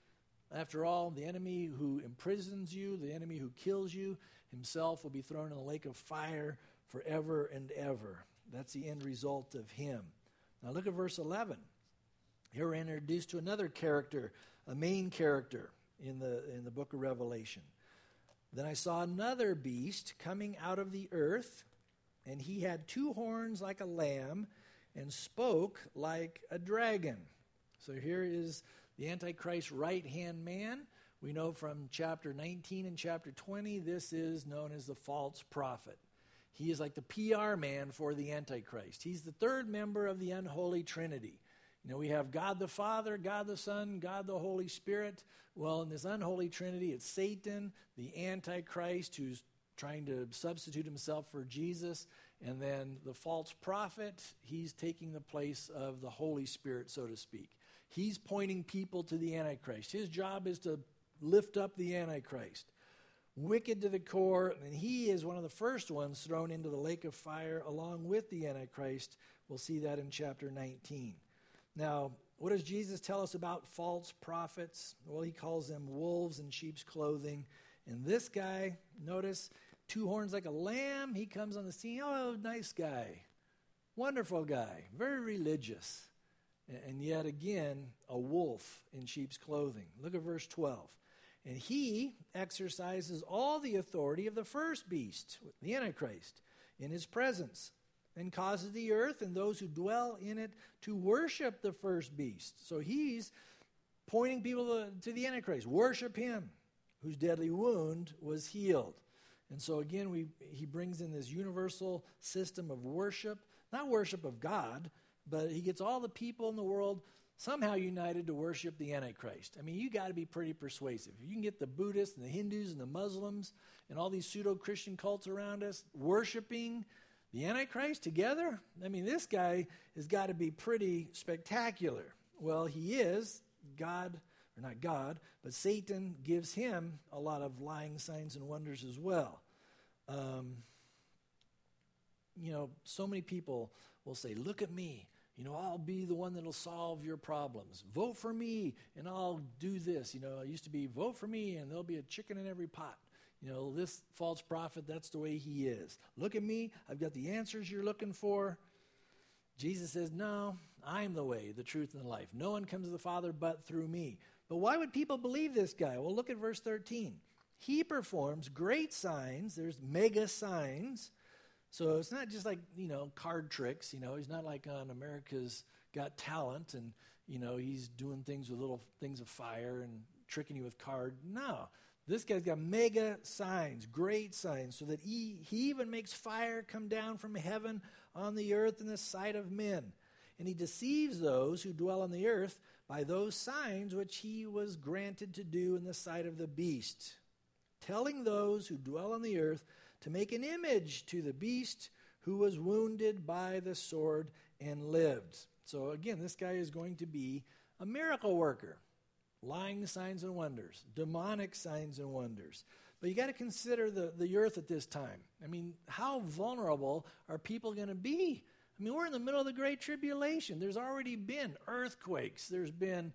Speaker 1: After all, the enemy who imprisons you, the enemy who kills you, himself will be thrown in the lake of fire forever and ever. That's the end result of him. Now look at verse 11. Here we're introduced to another character, a main character in the book of Revelation. Then I saw another beast coming out of the earth, and he had 2 horns like a lamb, and spoke like a dragon. So here is the Antichrist right-hand man. We know from chapter 19 and chapter 20, this is known as the false prophet. He is like the PR man for the Antichrist. He's the 3rd member of the unholy Trinity. You know, we have God the Father, God the Son, God the Holy Spirit. Well, in this unholy Trinity, it's Satan, the Antichrist, who's trying to substitute himself for Jesus, and then the false prophet, he's taking the place of the Holy Spirit, so to speak. He's pointing people to the Antichrist. His job is to lift up the Antichrist. Wicked to the core, and he is one of the first ones thrown into the lake of fire along with the Antichrist. We'll see that in chapter 19. Now, what does Jesus tell us about false prophets? Well, he calls them wolves in sheep's clothing. And this guy, notice, 2 horns like a lamb. He comes on the scene. Oh, nice guy. Wonderful guy. Very religious. And yet again, a wolf in sheep's clothing. Look at verse 12. And he exercises all the authority of the first beast, the Antichrist, in his presence, and causes the earth and those who dwell in it to worship the first beast. So he's pointing people to the Antichrist. Worship him, whose deadly wound was healed. And so again, he brings in this universal system of worship, not worship of God, but he gets all the people in the world somehow united to worship the Antichrist. I mean, you got to be pretty persuasive. If you can get the Buddhists and the Hindus and the Muslims and all these pseudo-Christian cults around us worshiping the Antichrist together, I mean, this guy has got to be pretty spectacular. Well, he is. God, or not God, but Satan gives him a lot of lying signs and wonders as well. So many people will say, look at me. I'll be the one that'll solve your problems. Vote for me, and I'll do this. It used to be, vote for me, and there'll be a chicken in every pot. This false prophet, that's the way he is. Look at me. I've got the answers you're looking for. Jesus says, no, I'm the way, the truth, and the life. No one comes to the Father but through me. But why would people believe this guy? Well, look at verse 13. He performs great signs. There's mega signs. So it's not just like, card tricks. He's not like on America's Got Talent and, he's doing things with little things of fire and tricking you with card. No, this guy's got mega signs, great signs, so that he even makes fire come down from heaven on the earth in the sight of men. And he deceives those who dwell on the earth by those signs which he was granted to do in the sight of the beast, telling those who dwell on the earth to make an image to the beast who was wounded by the sword and lived. So again, this guy is going to be a miracle worker, lying signs and wonders, demonic signs and wonders. But you got to consider the earth at this time. I mean, how vulnerable are people going to be? I mean, we're in the middle of the Great Tribulation. There's already been earthquakes. There's been,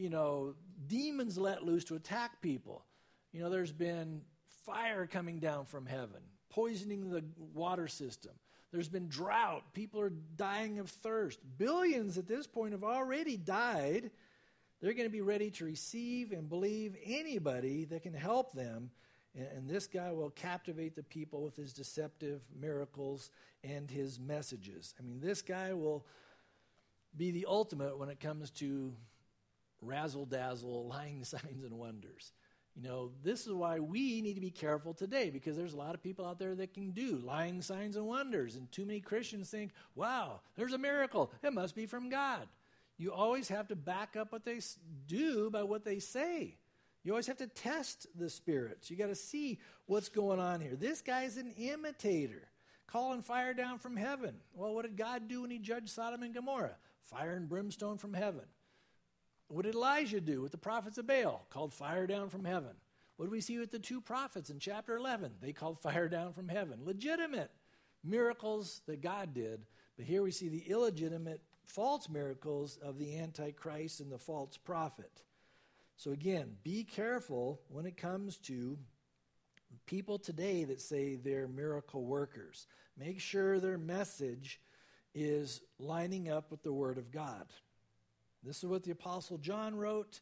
Speaker 1: demons let loose to attack people. There's been fire coming down from heaven, poisoning the water system. There's been drought. People are dying of thirst. Billions at this point have already died. They're going to be ready to receive and believe anybody that can help them. And this guy will captivate the people with his deceptive miracles and his messages. I mean, this guy will be the ultimate when it comes to razzle-dazzle, lying signs and wonders. This is why we need to be careful today, because there's a lot of people out there that can do lying signs and wonders. And too many Christians think, wow, there's a miracle. It must be from God. You always have to back up what they do by what they say. You always have to test the spirits. You got to see what's going on here. This guy's an imitator, calling fire down from heaven. Well, what did God do when he judged Sodom and Gomorrah? Fire and brimstone from heaven. What did Elijah do with the prophets of Baal? Called fire down from heaven. What do we see with the two prophets in chapter 11? They called fire down from heaven. Legitimate miracles that God did. But here we see the illegitimate false miracles of the Antichrist and the false prophet. So again, be careful when it comes to people today that say they're miracle workers. Make sure their message is lining up with the Word of God. This is what the Apostle John wrote,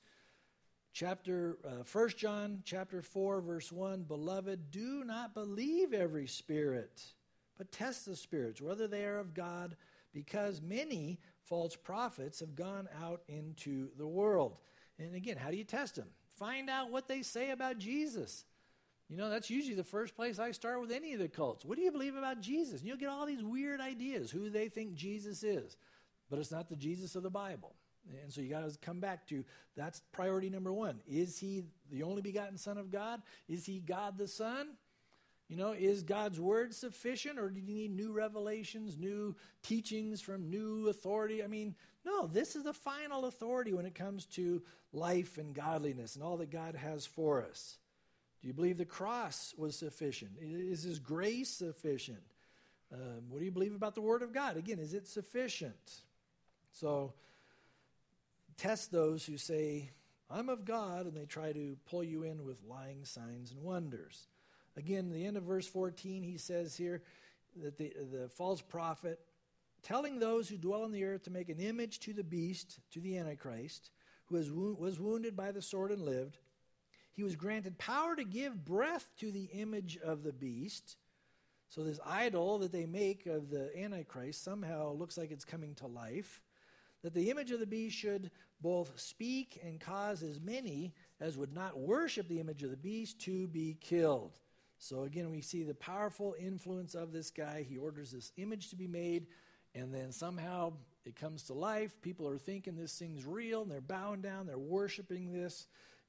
Speaker 1: 1 John chapter 4, verse 1, Beloved, do not believe every spirit, but test the spirits, whether they are of God, because many false prophets have gone out into the world. And again, how do you test them? Find out what they say about Jesus. That's usually the first place I start with any of the cults. What do you believe about Jesus? And you'll get all these weird ideas, who they think Jesus is. But it's not the Jesus of the Bible. And so you got to come back to, that's priority number one. Is he the only begotten Son of God? Is he God the Son? Is God's word sufficient, or do you need new revelations, new teachings from new authority? I mean, no, this is the final authority when it comes to life and godliness and all that God has for us. Do you believe the cross was sufficient? Is his grace sufficient? What do you believe about the word of God? Again, is it sufficient? So test those who say, I'm of God, and they try to pull you in with lying signs and wonders. Again, the end of verse 14, he says here that the false prophet, telling those who dwell on the earth to make an image to the beast, to the Antichrist, who was wounded by the sword and lived, he was granted power to give breath to the image of the beast. So this idol that they make of the Antichrist somehow looks like it's coming to life. That the image of the beast should both speak and cause as many as would not worship the image of the beast to be killed. So again, we see the powerful influence of this guy. He orders this image to be made, and then somehow it comes to life. People are thinking this thing's real, and they're bowing down, they're worshiping this.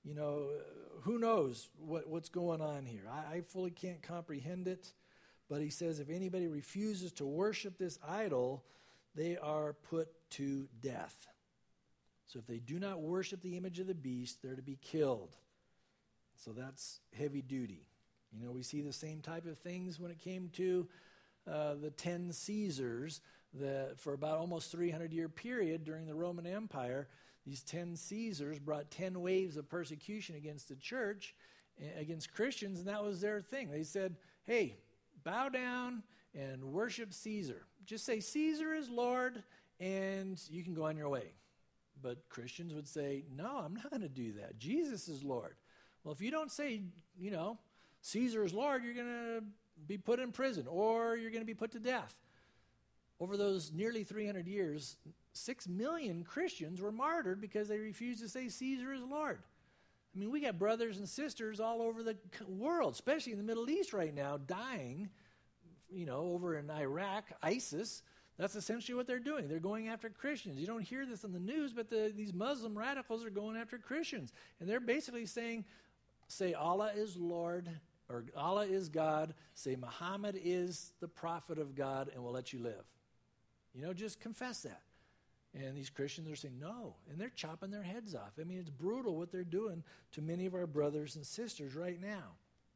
Speaker 1: Who knows what's going on here? I fully can't comprehend it. But he says if anybody refuses to worship this idol, they are put to death. So if they do not worship the image of the beast, they're to be killed. So that's heavy duty. We see the same type of things when it came to the 10 Caesars. That for about almost 300-year period during the Roman Empire, these 10 Caesars brought 10 waves of persecution against the church, against Christians, and that was their thing. They said, hey, bow down and worship Caesar. Just say Caesar is Lord, and you can go on your way. But Christians would say, no, I'm not going to do that. Jesus is Lord. Well, if you don't say, Caesar is Lord, you're going to be put in prison, or you're going to be put to death. Over those nearly 300 years, 6 million Christians were martyred because they refused to say Caesar is Lord. I mean, we got brothers and sisters all over the world, especially in the Middle East right now, dying, over in Iraq, ISIS. That's essentially what they're doing. They're going after Christians. You don't hear this on the news, but these Muslim radicals are going after Christians. And they're basically saying, say Allah is Lord, or Allah is God. Say Muhammad is the prophet of God, and we'll let you live. Just confess that. And these Christians are saying no, and they're chopping their heads off. I mean, it's brutal what they're doing to many of our brothers and sisters right now.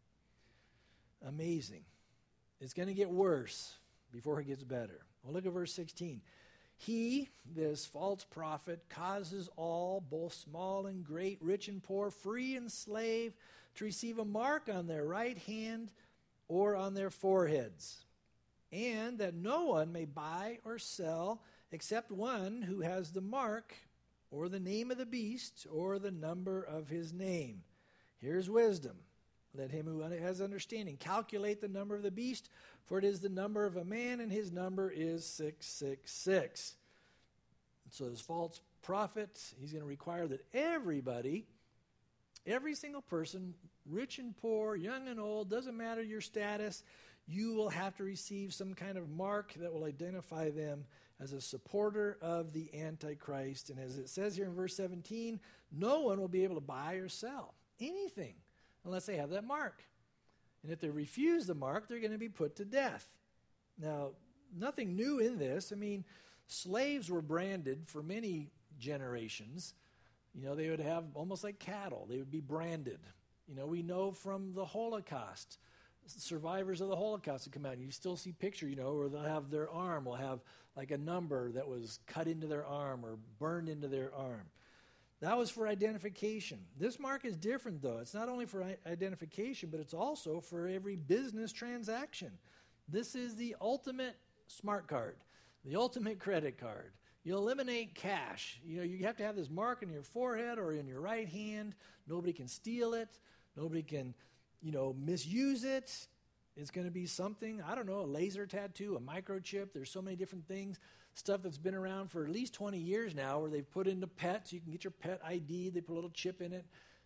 Speaker 1: Amazing. It's going to get worse before it gets better. Well, look at verse 16. He, this false prophet, causes all, both small and great, rich and poor, free and slave, to receive a mark on their right hand or on their foreheads, and that no one may buy or sell except one who has the mark or the name of the beast or the number of his name. Here's wisdom. Let him who has understanding calculate the number of the beast, for it is the number of a man, and his number is 666. So this false prophet, he's going to require that everybody, every single person, rich and poor, young and old, doesn't matter your status, you will have to receive some kind of mark that will identify them as a supporter of the Antichrist. And as it says here in verse 17, no one will be able to buy or sell anything unless they have that mark. And if they refuse the mark, they're going to be put to death. Now, nothing new in this. I mean, slaves were branded for many generations. They would have almost like cattle. They would be branded. We know from the Holocaust, survivors of the Holocaust would come out, and you still see pictures, where they'll have their arm, will have like a number that was cut into their arm or burned into their arm. That was for identification. This mark is different, though. It's not only for identification, but it's also for every business transaction. This is the ultimate smart card, the ultimate credit card. You eliminate cash. You have to have this mark on your forehead or in your right hand. Nobody can steal it. Nobody can, misuse it. It's going to be something, I don't know, a laser tattoo, a microchip. There's so many different things. Stuff that's been around for at least 20 years now, where they've put into pets. You can get your pet ID. They put a little chip in it.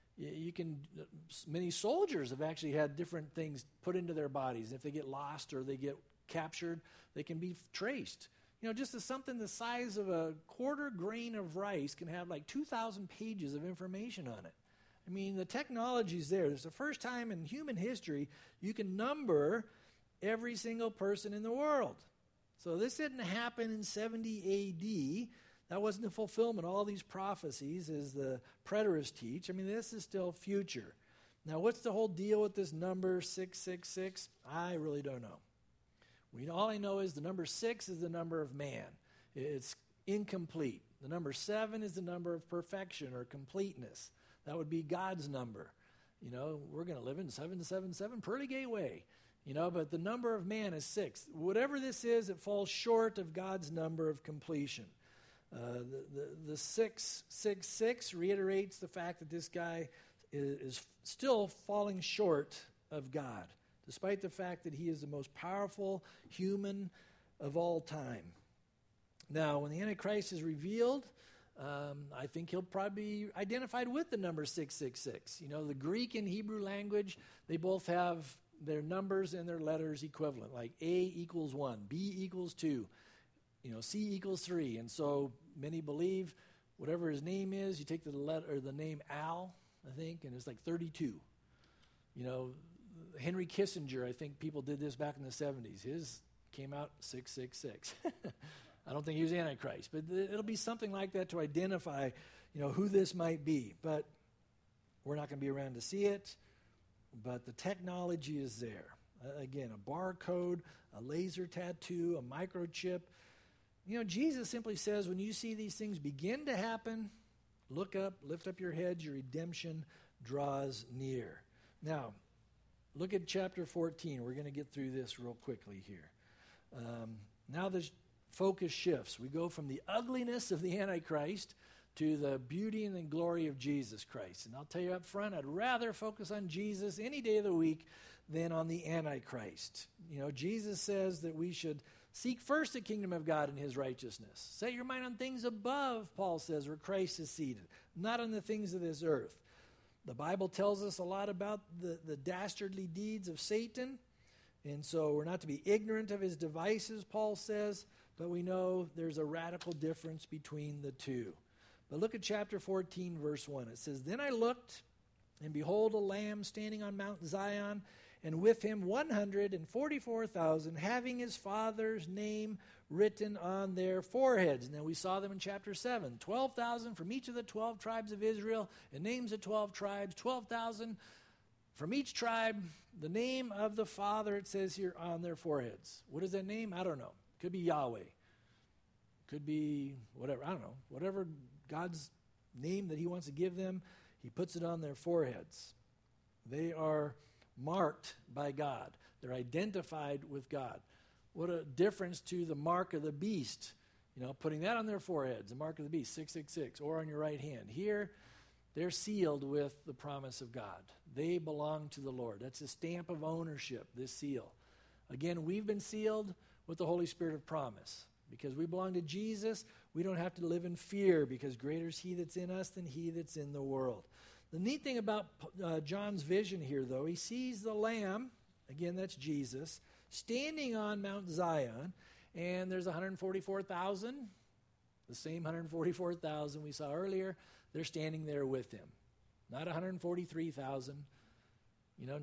Speaker 1: Many soldiers have actually had different things put into their bodies. If they get lost or they get captured, they can be traced. Just as something the size of a quarter grain of rice can have like 2,000 pages of information on it. I mean, the technology's there. It's the first time in human history you can number every single person in the world. So this didn't happen in 70 A.D. That wasn't the fulfillment of all these prophecies as the preterists teach. I mean, this is still future. Now, what's the whole deal with this number 666? I really don't know. All I know is the number 6 is the number of man. It's incomplete. The number 7 is the number of perfection or completeness. That would be God's number. We're going to live in 777 Pearly Gateway. But the number of man is 6. Whatever this is, it falls short of God's number of completion. The 666 reiterates the fact that this guy is still falling short of God, despite the fact that he is the most powerful human of all time. Now, when the Antichrist is revealed, I think he'll probably be identified with the number 666. You know, the Greek and Hebrew language, they both have their numbers and their letters equivalent, like A equals 1, B equals 2, C equals 3. And so many believe whatever his name is, you take the letter or the name Al, I think, and it's like 32. Henry Kissinger, I think people did this back in the 70s. His came out 666. I don't think he was Antichrist, but it'll be something like that to identify, who this might be. But we're not going to be around to see it. But the technology is there. Again, a barcode, a laser tattoo, a microchip. Jesus simply says, when you see these things begin to happen, look up, lift up your heads, your redemption draws near. Now, look at chapter 14. We're going to get through this real quickly here. Now the focus shifts. We go from the ugliness of the Antichrist to the beauty and the glory of Jesus Christ. And I'll tell you up front, I'd rather focus on Jesus any day of the week than on the Antichrist. Jesus says that we should seek first the kingdom of God and his righteousness. Set your mind on things above, Paul says, where Christ is seated, not on the things of this earth. The Bible tells us a lot about the dastardly deeds of Satan, and so we're not to be ignorant of his devices, Paul says, but we know there's a radical difference between the two. But look at chapter 14, verse 1. It says, Then I looked, and behold, a lamb standing on Mount Zion, and with him 144,000, having his father's name written on their foreheads. Now we saw them in chapter 7. 12,000 from each of the 12 tribes of Israel. It names the 12 tribes. 12,000 from each tribe. The name of the Father, it says here, on their foreheads. What is that name? I don't know. Could be Yahweh. Could be whatever. I don't know. Whatever God's name that he wants to give them, he puts it on their foreheads. They are marked by God. They're identified with God. What a difference to the mark of the beast. Putting that on their foreheads, the mark of the beast, 666, or on your right hand. Here, they're sealed with the promise of God. They belong to the Lord. That's a stamp of ownership, this seal. Again, we've been sealed with the Holy Spirit of promise. Because we belong to Jesus, we don't have to live in fear, because greater is he that's in us than he that's in the world. The neat thing about John's vision here, though, he sees the Lamb, again, that's Jesus, standing on Mount Zion, and there's 144,000, the same 144,000 we saw earlier, they're standing there with him. Not 143,000, not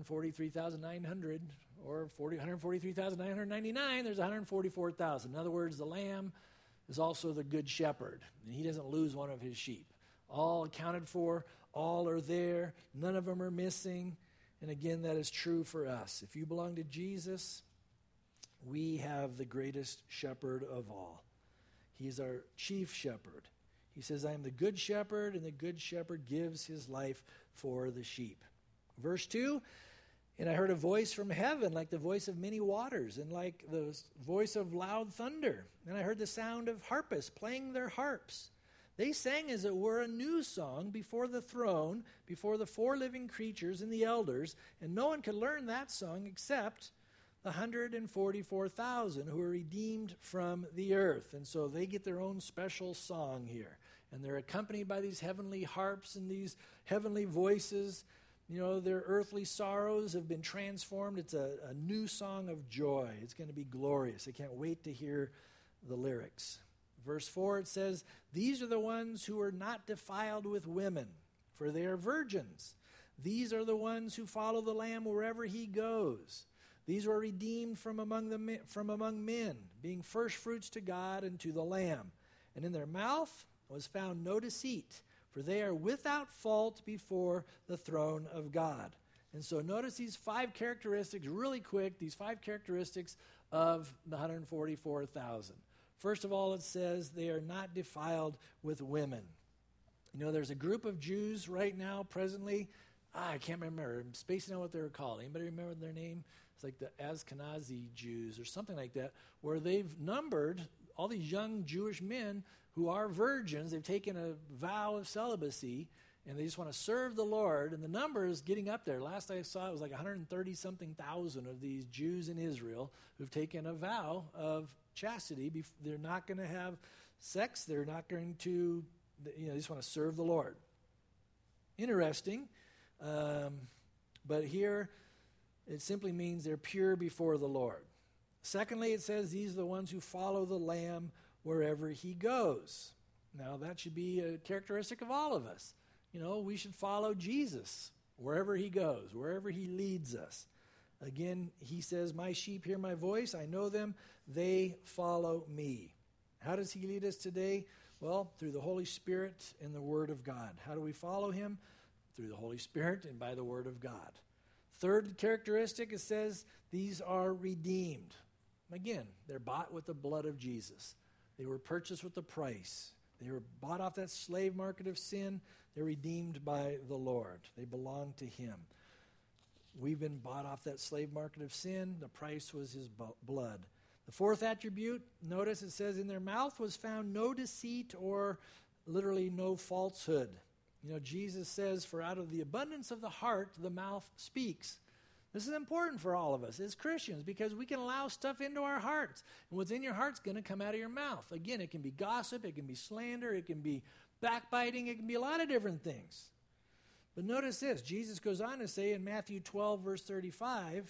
Speaker 1: 143,900 or 143,999, there's 144,000. In other words, the Lamb is also the good shepherd, and he doesn't lose one of his sheep. All accounted for, all are there, none of them are missing. And again, that is true for us. If you belong to Jesus, we have the greatest shepherd of all. He is our chief shepherd. He says, I am the good shepherd, and the good shepherd gives his life for the sheep. Verse 2, and I heard a voice from heaven like the voice of many waters and like the voice of loud thunder. And I heard the sound of harpists playing their harps. They sang as it were a new song before the throne, before the four living creatures and the elders, and no one could learn that song except the 144,000 who are redeemed from the earth. And so they get their own special song here. And they're accompanied by these heavenly harps and these heavenly voices. Their earthly sorrows have been transformed. It's a new song of joy. It's going to be glorious. I can't wait to hear the lyrics. Verse 4, it says, These are the ones who are not defiled with women, for they are virgins. These are the ones who follow the Lamb wherever he goes. These were redeemed from among men, being first fruits to God and to the Lamb. And in their mouth was found no deceit, for they are without fault before the throne of God. And so notice these 5 characteristics really quick, these 5 characteristics of the 144,000. First of all, it says they are not defiled with women. There's a group of Jews right now, presently. I can't remember. I'm spacing out what they were called. Anybody remember their name? It's like the Ashkenazi Jews or something like that, where they've numbered all these young Jewish men who are virgins. They've taken a vow of celibacy, and they just want to serve the Lord. And the number is getting up there. Last I saw, it was like 130-something thousand of these Jews in Israel who've taken a vow of chastity. They're not going to have sex. They're not going to, they just want to serve the Lord. Interesting. But here, it simply means they're pure before the Lord. Secondly, it says these are the ones who follow the Lamb wherever he goes. Now, that should be a characteristic of all of us. We should follow Jesus wherever he goes, wherever he leads us. Again, he says, my sheep hear my voice. I know them. They follow me. How does he lead us today? Well, through the Holy Spirit and the Word of God. How do we follow him? Through the Holy Spirit and by the Word of God. Third characteristic, it says these are redeemed. Again, they're bought with the blood of Jesus. They were purchased with a price. They were bought off that slave market of sin. They're redeemed by the Lord. They belong to him. We've been bought off that slave market of sin. The price was his blood. The fourth attribute, notice it says, in their mouth was found no deceit or literally no falsehood. Jesus says, for out of the abundance of the heart, the mouth speaks. This is important for all of us as Christians because we can allow stuff into our hearts. And what's in your heart's going to come out of your mouth. Again, it can be gossip, it can be slander, it can be backbiting, it can be a lot of different things. But notice this. Jesus goes on to say in Matthew 12, verse 35,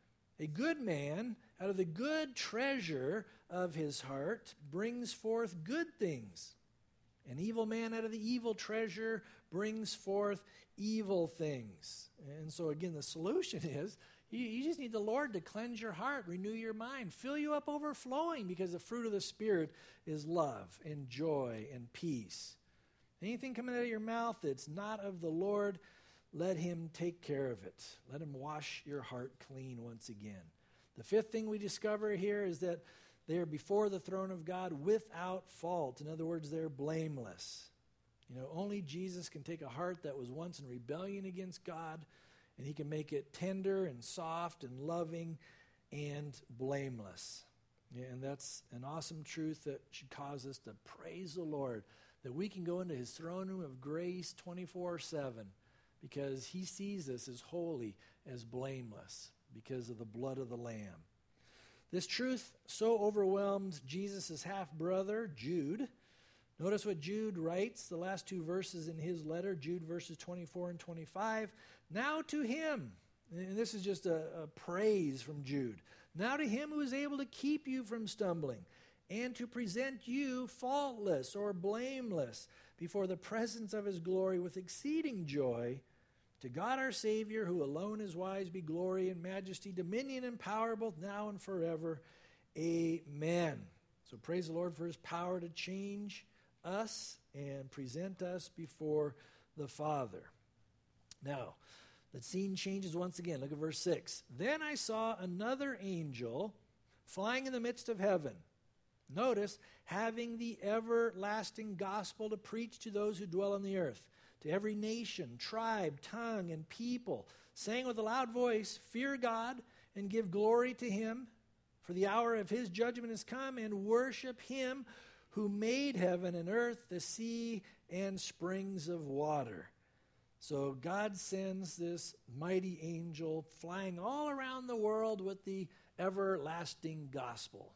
Speaker 1: a good man out of the good treasure of his heart brings forth good things. An evil man out of the evil treasure brings forth evil things. And so again, the solution is you just need the Lord to cleanse your heart, renew your mind, fill you up overflowing, because the fruit of the Spirit is love and joy and peace. Anything coming out of your mouth that's not of the Lord, let him take care of it. Let him wash your heart clean once again. The fifth thing we discover here is that they are before the throne of God without fault. In other words, they're blameless. Only Jesus can take a heart that was once in rebellion against God, and he can make it tender and soft and loving and blameless. And that's an awesome truth that should cause us to praise the Lord, that we can go into his throne room of grace 24/7 because he sees us as holy, as blameless, because of the blood of the Lamb. This truth so overwhelmed Jesus' half-brother, Jude. Notice what Jude writes, the last two verses in his letter, Jude verses 24 and 25. Now to him, and this is just a praise from Jude, now to him who is able to keep you from stumbling and to present you faultless or blameless before the presence of his glory with exceeding joy, to God our Savior, who alone is wise, be glory and majesty, dominion and power, both now and forever. Amen. So praise the Lord for his power to change us and present us before the Father. Now, the scene changes once again. Look at verse 6. Then I saw another angel flying in the midst of heaven. Notice, having the everlasting gospel to preach to those who dwell on the earth, to every nation, tribe, tongue, and people, saying with a loud voice, fear God and give glory to him, for the hour of his judgment has come, and worship him who made heaven and earth, the sea, and springs of water. So God sends this mighty angel flying all around the world with the everlasting gospel.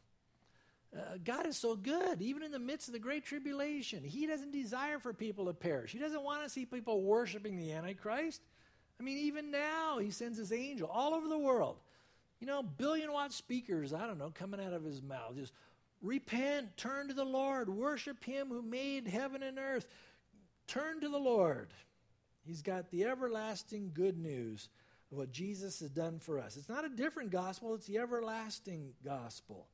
Speaker 1: God is so good, even in the midst of the great tribulation. He doesn't desire for people to perish. He doesn't want to see people worshiping the Antichrist. I mean, even now, he sends his angel all over the world. Billion-watt speakers, coming out of his mouth. Just repent, turn to the Lord, worship him who made heaven and earth. Turn to the Lord. He's got the everlasting good news of what Jesus has done for us. It's not a different gospel, it's the everlasting gospel.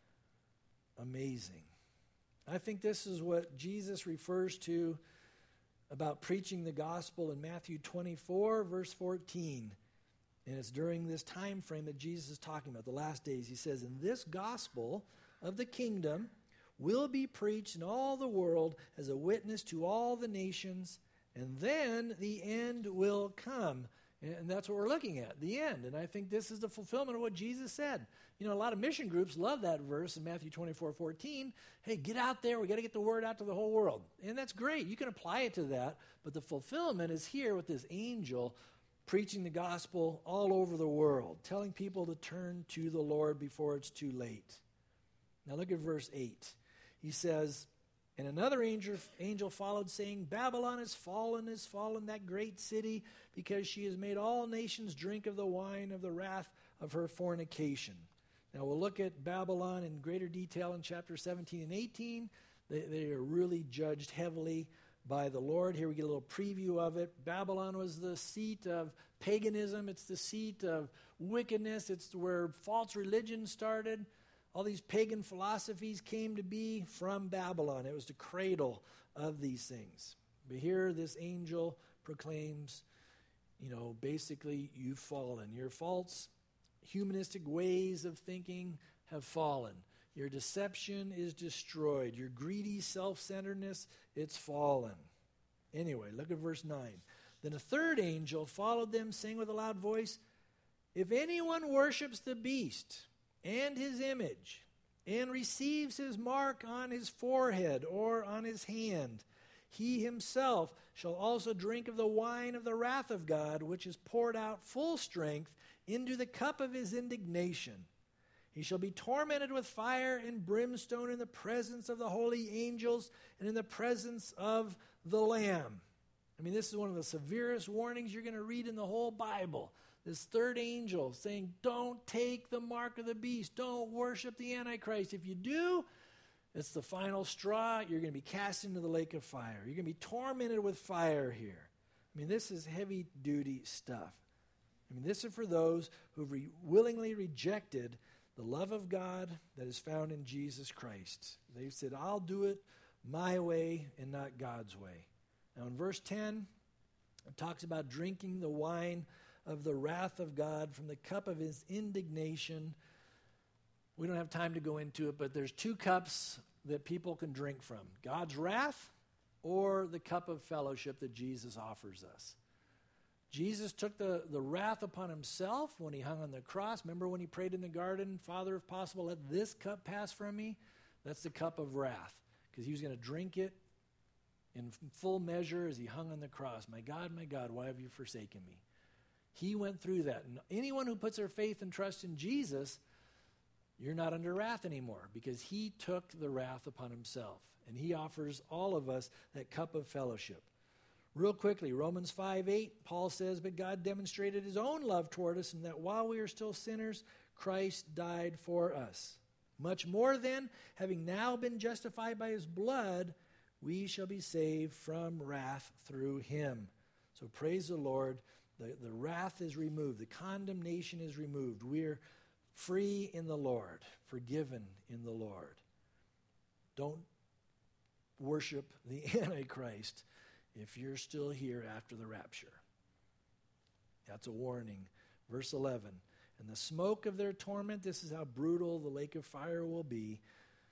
Speaker 1: Amazing. I think this is what Jesus refers to about preaching the gospel in Matthew 24, verse 14. And it's during this time frame that Jesus is talking about, the last days. He says, and this gospel of the kingdom will be preached in all the world as a witness to all the nations, and then the end will come. And that's what we're looking at, the end. And I think this is the fulfillment of what Jesus said. You know, a lot of mission groups love that verse in Matthew 24:14. Hey, get out there. We got to get the word out to the whole world. And that's great. You can apply it to that. But the fulfillment is here with this angel preaching the gospel all over the world, telling people to turn to the Lord before it's too late. Now look at verse 8. He says, and another angel followed, saying, Babylon is fallen, that great city, because she has made all nations drink of the wine of the wrath of her fornication. Now we'll look at Babylon in greater detail in chapter 17 and 18. They are really judged heavily by the Lord. Here we get a little preview of it. Babylon was the seat of paganism. It's the seat of wickedness. It's where false religion started. All these pagan philosophies came to be from Babylon. It was the cradle of these things. But here this angel proclaims, basically, you've fallen. Your false humanistic ways of thinking have fallen. Your deception is destroyed. Your greedy self-centeredness, it's fallen. Anyway, look at verse 9. Then a third angel followed them, saying with a loud voice, if anyone worships the beast and his image, and receives his mark on his forehead or on his hand, he himself shall also drink of the wine of the wrath of God, which is poured out full strength into the cup of his indignation. He shall be tormented with fire and brimstone in the presence of the holy angels and in the presence of the Lamb. I mean, this is one of the severest warnings you're going to read in the whole Bible. This third angel saying, don't take the mark of the beast. Don't worship the Antichrist. If you do, it's the final straw. You're going to be cast into the lake of fire. You're going to be tormented with fire here. I mean, this is heavy-duty stuff. I mean, this is for those who willingly rejected the love of God that is found in Jesus Christ. They've said, I'll do it my way and not God's way. Now, in verse 10, it talks about drinking the wine of the wrath of God from the cup of his indignation. We don't have time to go into it, but there's two cups that people can drink from. God's wrath or the cup of fellowship that Jesus offers us. Jesus took the wrath upon himself when he hung on the cross. Remember when he prayed in the garden, Father, if possible, let this cup pass from me? That's the cup of wrath, because he was going to drink it in full measure as he hung on the cross. My God, why have you forsaken me? He went through that. And anyone who puts their faith and trust in Jesus, you're not under wrath anymore, because he took the wrath upon himself. And he offers all of us that cup of fellowship. Real quickly, Romans 5:8, Paul says, but God demonstrated his own love toward us, in that while we are still sinners, Christ died for us. Much more then, having now been justified by his blood, we shall be saved from wrath through him. So praise the Lord. The wrath is removed. The condemnation is removed. We're free in the Lord, forgiven in the Lord. Don't worship the Antichrist if you're still here after the rapture. That's a warning. Verse 11, and the smoke of their torment, this is how brutal the lake of fire will be,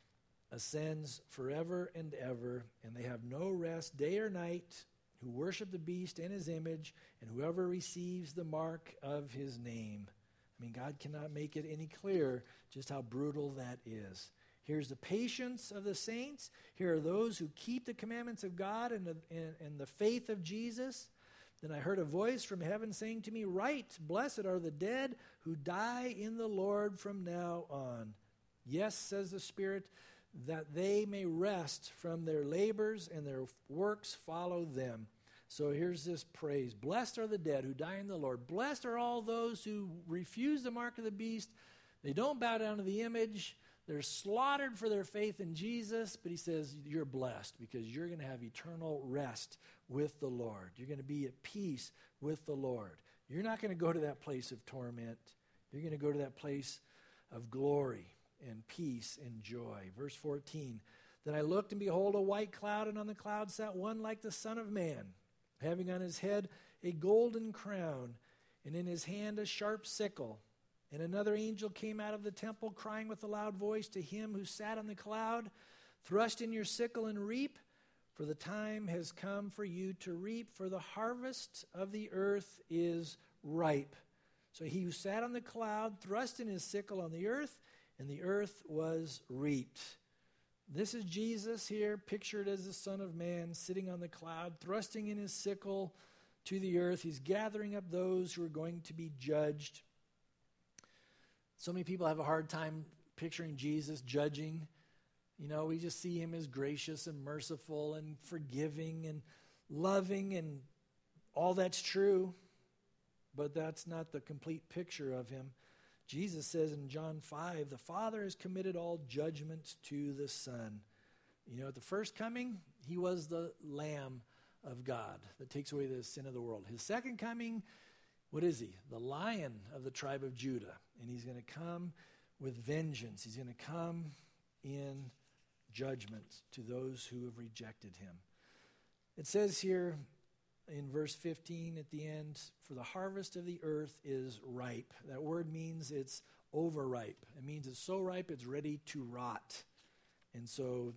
Speaker 1: ascends forever and ever, and they have no rest day or night, who worship the beast and his image, and whoever receives the mark of his name. I mean, God cannot make it any clearer just how brutal that is. Here's the patience of the saints. Here are those who keep the commandments of God and the faith of Jesus. Then I heard a voice from heaven saying to me, write, blessed are the dead who die in the Lord from now on. Yes, says the Spirit, that they may rest from their labors and their works follow them. So here's this praise. Blessed are the dead who die in the Lord. Blessed are all those who refuse the mark of the beast. They don't bow down to the image. They're slaughtered for their faith in Jesus. But he says you're blessed because you're going to have eternal rest with the Lord. You're going to be at peace with the Lord. You're not going to go to that place of torment. You're going to go to that place of glory and peace and joy. Verse 14, then I looked, and behold, a white cloud, and on the cloud sat one like the Son of Man, having on his head a golden crown, and in his hand a sharp sickle. And another angel came out of the temple, crying with a loud voice to him who sat on the cloud, thrust in your sickle and reap, for the time has come for you to reap, for the harvest of the earth is ripe. So he who sat on the cloud thrust in his sickle on the earth, and the earth was reaped. This is Jesus here, pictured as the Son of Man, sitting on the cloud, thrusting in his sickle to the earth. He's gathering up those who are going to be judged. So many people have a hard time picturing Jesus judging. You know, we just see him as gracious and merciful and forgiving and loving, and all that's true, but that's not the complete picture of him. Jesus says in John 5, the Father has committed all judgment to the Son. You know, at the first coming, he was the Lamb of God that takes away the sin of the world. His second coming, what is he? The Lion of the tribe of Judah. And he's going to come with vengeance. He's going to come in judgment to those who have rejected him. It says here in verse 15 at the end, for the harvest of the earth is ripe. That word means it's overripe. It means it's so ripe it's ready to rot. And so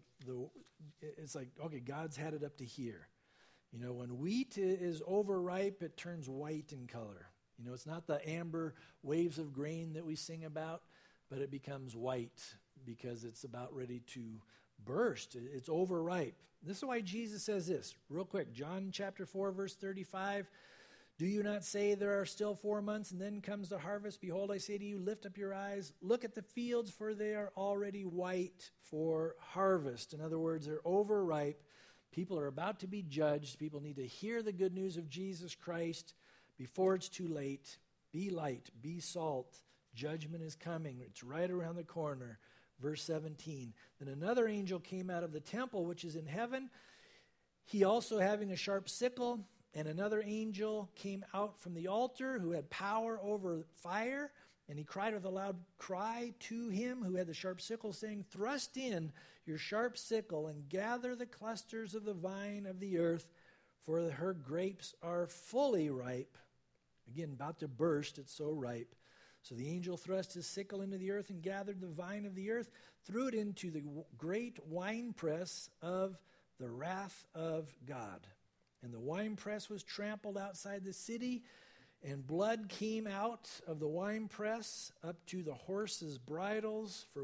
Speaker 1: it's like, okay, God's had it up to here. You know, when wheat is overripe, it turns white in color. You know, it's not the amber waves of grain that we sing about, but it becomes white because it's about ready to burst. It's overripe. This is why Jesus says this, real quick. John chapter 4, verse 35. Do you not say there are still 4 months and then comes the harvest? Behold, I say to you, lift up your eyes, look at the fields, for they are already white for harvest. In other words, they're overripe. People are about to be judged. People need to hear the good news of Jesus Christ before it's too late. Be light, be salt. Judgment is coming. It's right around the corner. Verse 17, then another angel came out of the temple which is in heaven, he also having a sharp sickle, and another angel came out from the altar who had power over fire, and he cried with a loud cry to him who had the sharp sickle, saying, thrust in your sharp sickle and gather the clusters of the vine of the earth, for her grapes are fully ripe. Again, about to burst, it's so ripe. So the angel thrust his sickle into the earth and gathered the vine of the earth, threw it into the great winepress of the wrath of God. And the winepress was trampled outside the city, and blood came out of the winepress up to the horses' bridles for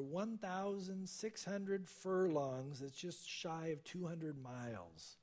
Speaker 1: 1,600 furlongs. That's just shy of 200 miles.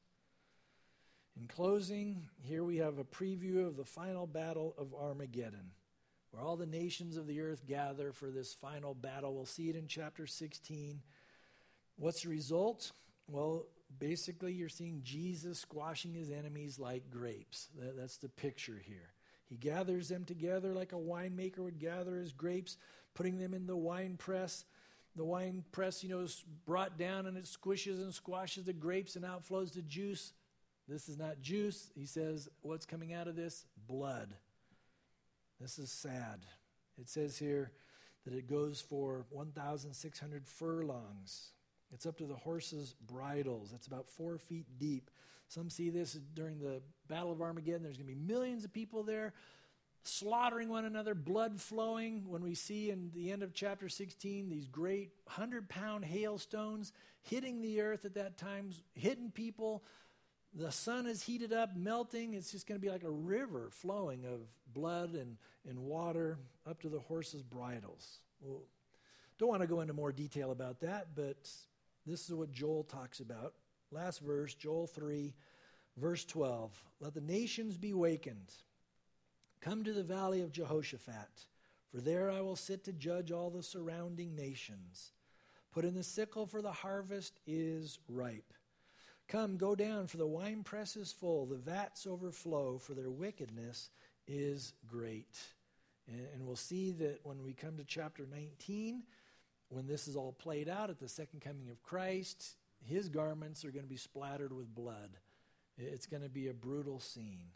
Speaker 1: In closing, here we have a preview of the final battle of Armageddon, where all the nations of the earth gather for this final battle. We'll see it in chapter 16. What's the result? Well, basically you're seeing Jesus squashing his enemies like grapes. That's the picture here. He gathers them together like a winemaker would gather his grapes, putting them in the wine press. The wine press, is brought down and it squishes and squashes the grapes and out flows the juice. This is not juice. He says, what's coming out of this? Blood. This is sad. It says here that it goes for 1,600 furlongs. It's up to the horses' bridles. It's about 4 feet deep. Some see this during the Battle of Armageddon. There's going to be millions of people there slaughtering one another, blood flowing. When we see in the end of chapter 16 these great 100-pound hailstones hitting the earth at that time, hitting people. The sun is heated up, melting. It's just going to be like a river flowing of blood and water up to the horses' bridles. Well, don't want to go into more detail about that, but this is what Joel talks about. Last verse, Joel 3, verse 12. Let the nations be wakened. Come to the valley of Jehoshaphat, for there I will sit to judge all the surrounding nations. Put in the sickle, for the harvest is ripe. Come, go down, for the winepress is full, the vats overflow, for their wickedness is great. And we'll see that when we come to chapter 19, when this is all played out at the second coming of Christ, his garments are going to be splattered with blood. It's going to be a brutal scene.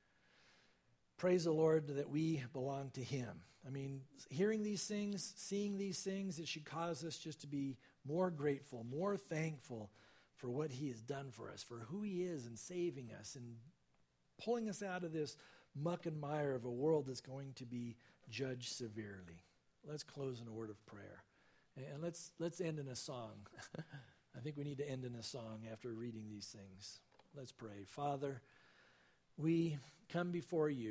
Speaker 1: Praise the Lord that we belong to him. I mean, hearing these things, seeing these things, it should cause us just to be more grateful, more thankful for what he has done for us, for who he is in saving us and pulling us out of this muck and mire of a world that's going to be judged severely. Let's close in a word of prayer. And let's end in a song. I think we need to end in a song after reading these things. Let's pray. Father, we come before you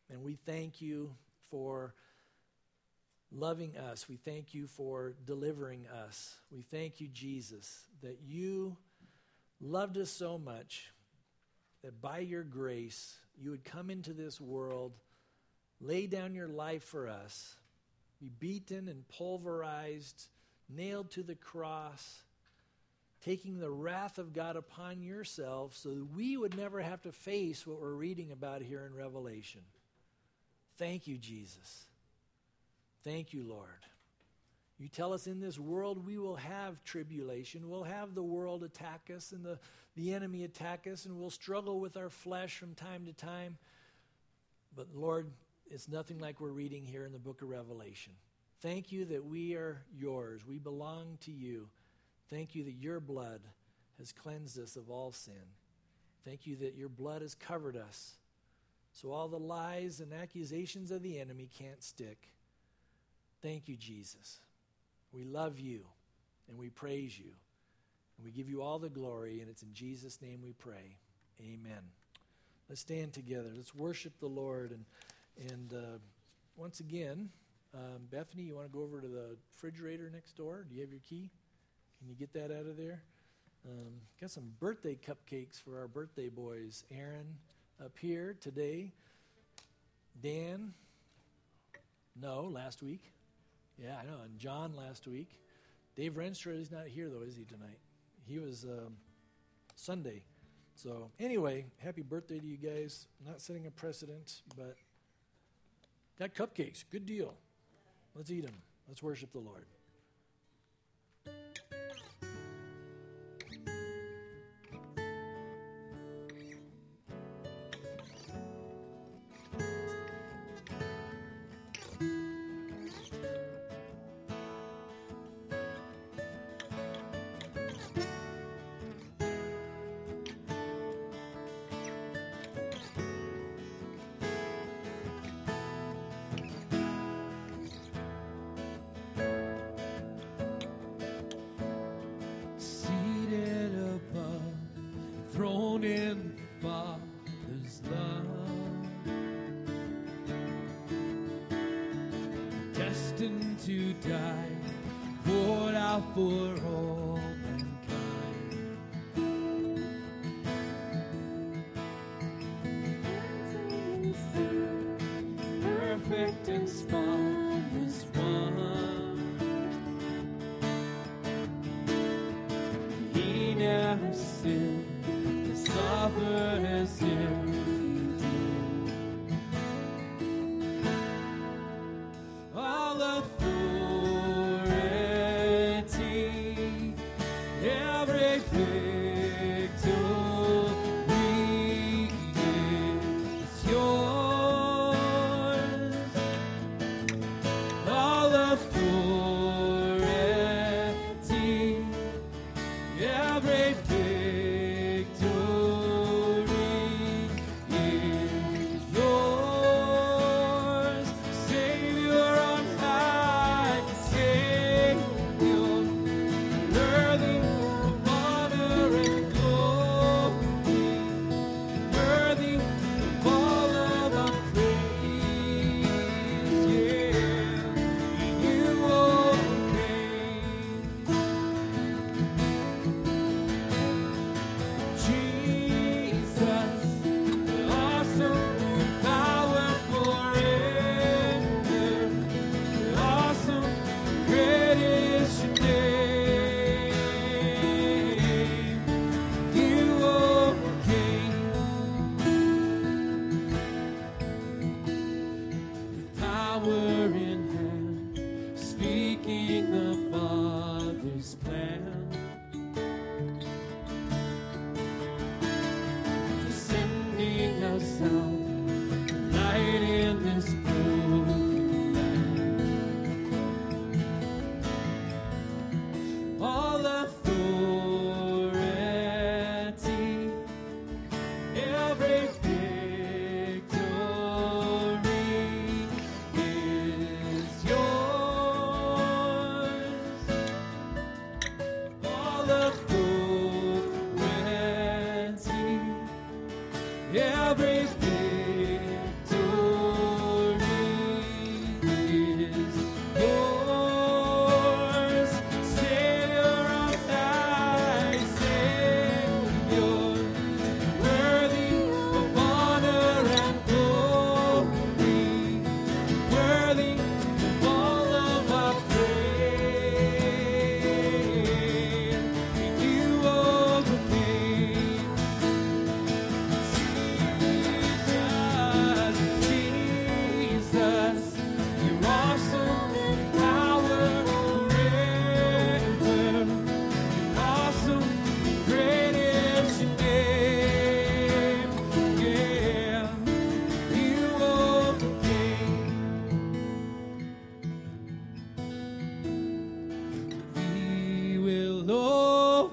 Speaker 1: And we thank you for loving us. We thank you for delivering us. We thank you, Jesus, that you loved us so much that by your grace, you would come into this world, lay down your life for us, be beaten and pulverized, nailed to the cross, taking the wrath of God upon yourself so that we would never have to face what we're reading about here in Revelation. Thank you, Jesus. Thank you, Lord. You tell us in this world we will have tribulation. We'll have the world attack us and the enemy attack us, and we'll struggle with our flesh from time to time. But Lord, it's nothing like we're reading here in the book of Revelation. Thank you that we are yours. We belong to you. Thank you that your blood has cleansed us of all sin. Thank you that your blood has covered us, so all the lies and accusations of the enemy can't stick. Thank you, Jesus. We love you, and we praise you, and we give you all the glory, and it's in Jesus' name we pray. Amen. Let's stand together. Let's worship the Lord. And once again, Bethany, you want to go over to the refrigerator next door? Do you have your key? Can you get that out of there? Got some birthday cupcakes for our birthday boys. Aaron up here today. Dan, no, last week. Yeah, I know. And John last week. Dave Renstra is not here, though, is he, tonight? He was Sunday. So anyway, happy birthday to you guys. Not setting a precedent, but got cupcakes. Good deal. Let's eat them. Let's worship the Lord.
Speaker 2: Thrown in the Father's love, destined to die, poured out for all mankind. Perfect and spotless one, he never sinned. Suffered as if he did. All authority, every victory is yours. All authority, every victory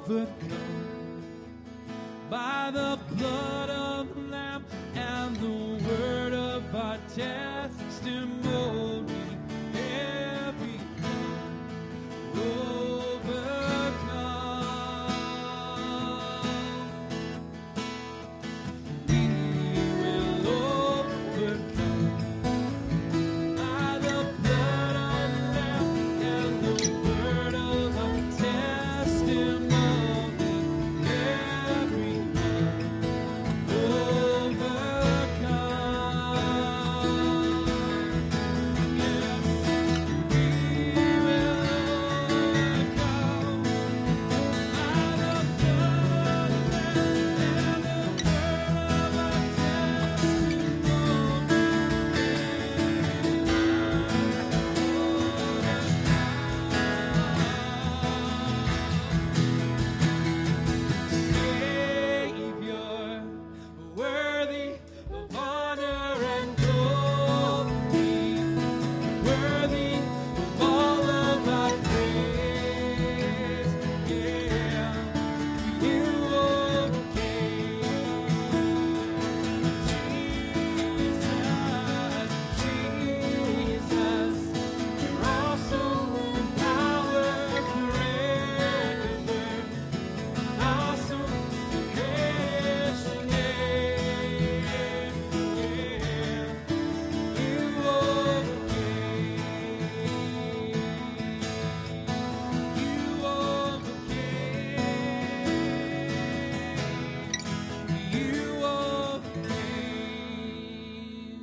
Speaker 2: overcome by the blood of the Lamb and the word of our testimony. Every overcome. We will overcome by the blood of the Lamb and the word of our testimony. Everyone overcome. Yes, we will overcome by the blood of the Lamb and the word of our Savior, worthy of honor and glory, worthy of all of our praise. Yeah, you overcame. Jesus, you're awesome in power forever. Awesome, creation name. You overcame. You overcame. You overcame.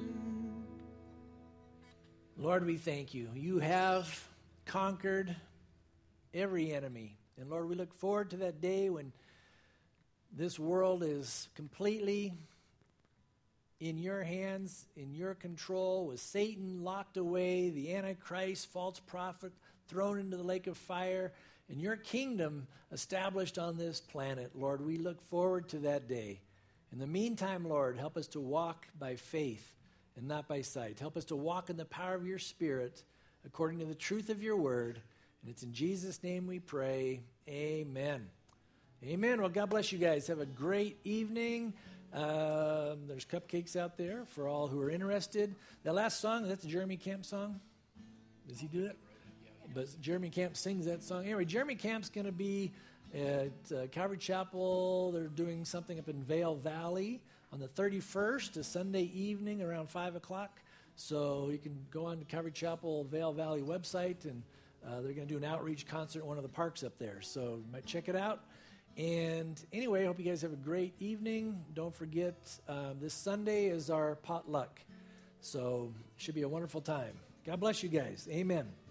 Speaker 1: Lord, we thank you. You have conquered every enemy. And Lord, we look forward to that day when this world is completely in your hands, in your control, with Satan locked away, the Antichrist, false prophet, thrown into the lake of fire, and your kingdom established on this planet. Lord, we look forward to that day. In the meantime, Lord, help us to walk by faith and not by sight. Help us to walk in the power of your Spirit according to the truth of your word. And it's in Jesus' name we pray. Amen. Amen. Well, God bless you guys. Have a great evening. There's cupcakes out there for all who are interested. That last song, is that the Jeremy Camp song? Does he do that? But Jeremy Camp sings that song. Anyway, Jeremy Camp's going to be at Calvary Chapel. They're doing something up in Vale Valley on the 31st, a Sunday evening around 5 o'clock. So you can go on to Calvary Chapel Vale Valley website, and they're going to do an outreach concert in one of the parks up there. So you might check it out. And anyway, I hope you guys have a great evening. Don't forget, this Sunday is our potluck. So it should be a wonderful time. God bless you guys. Amen.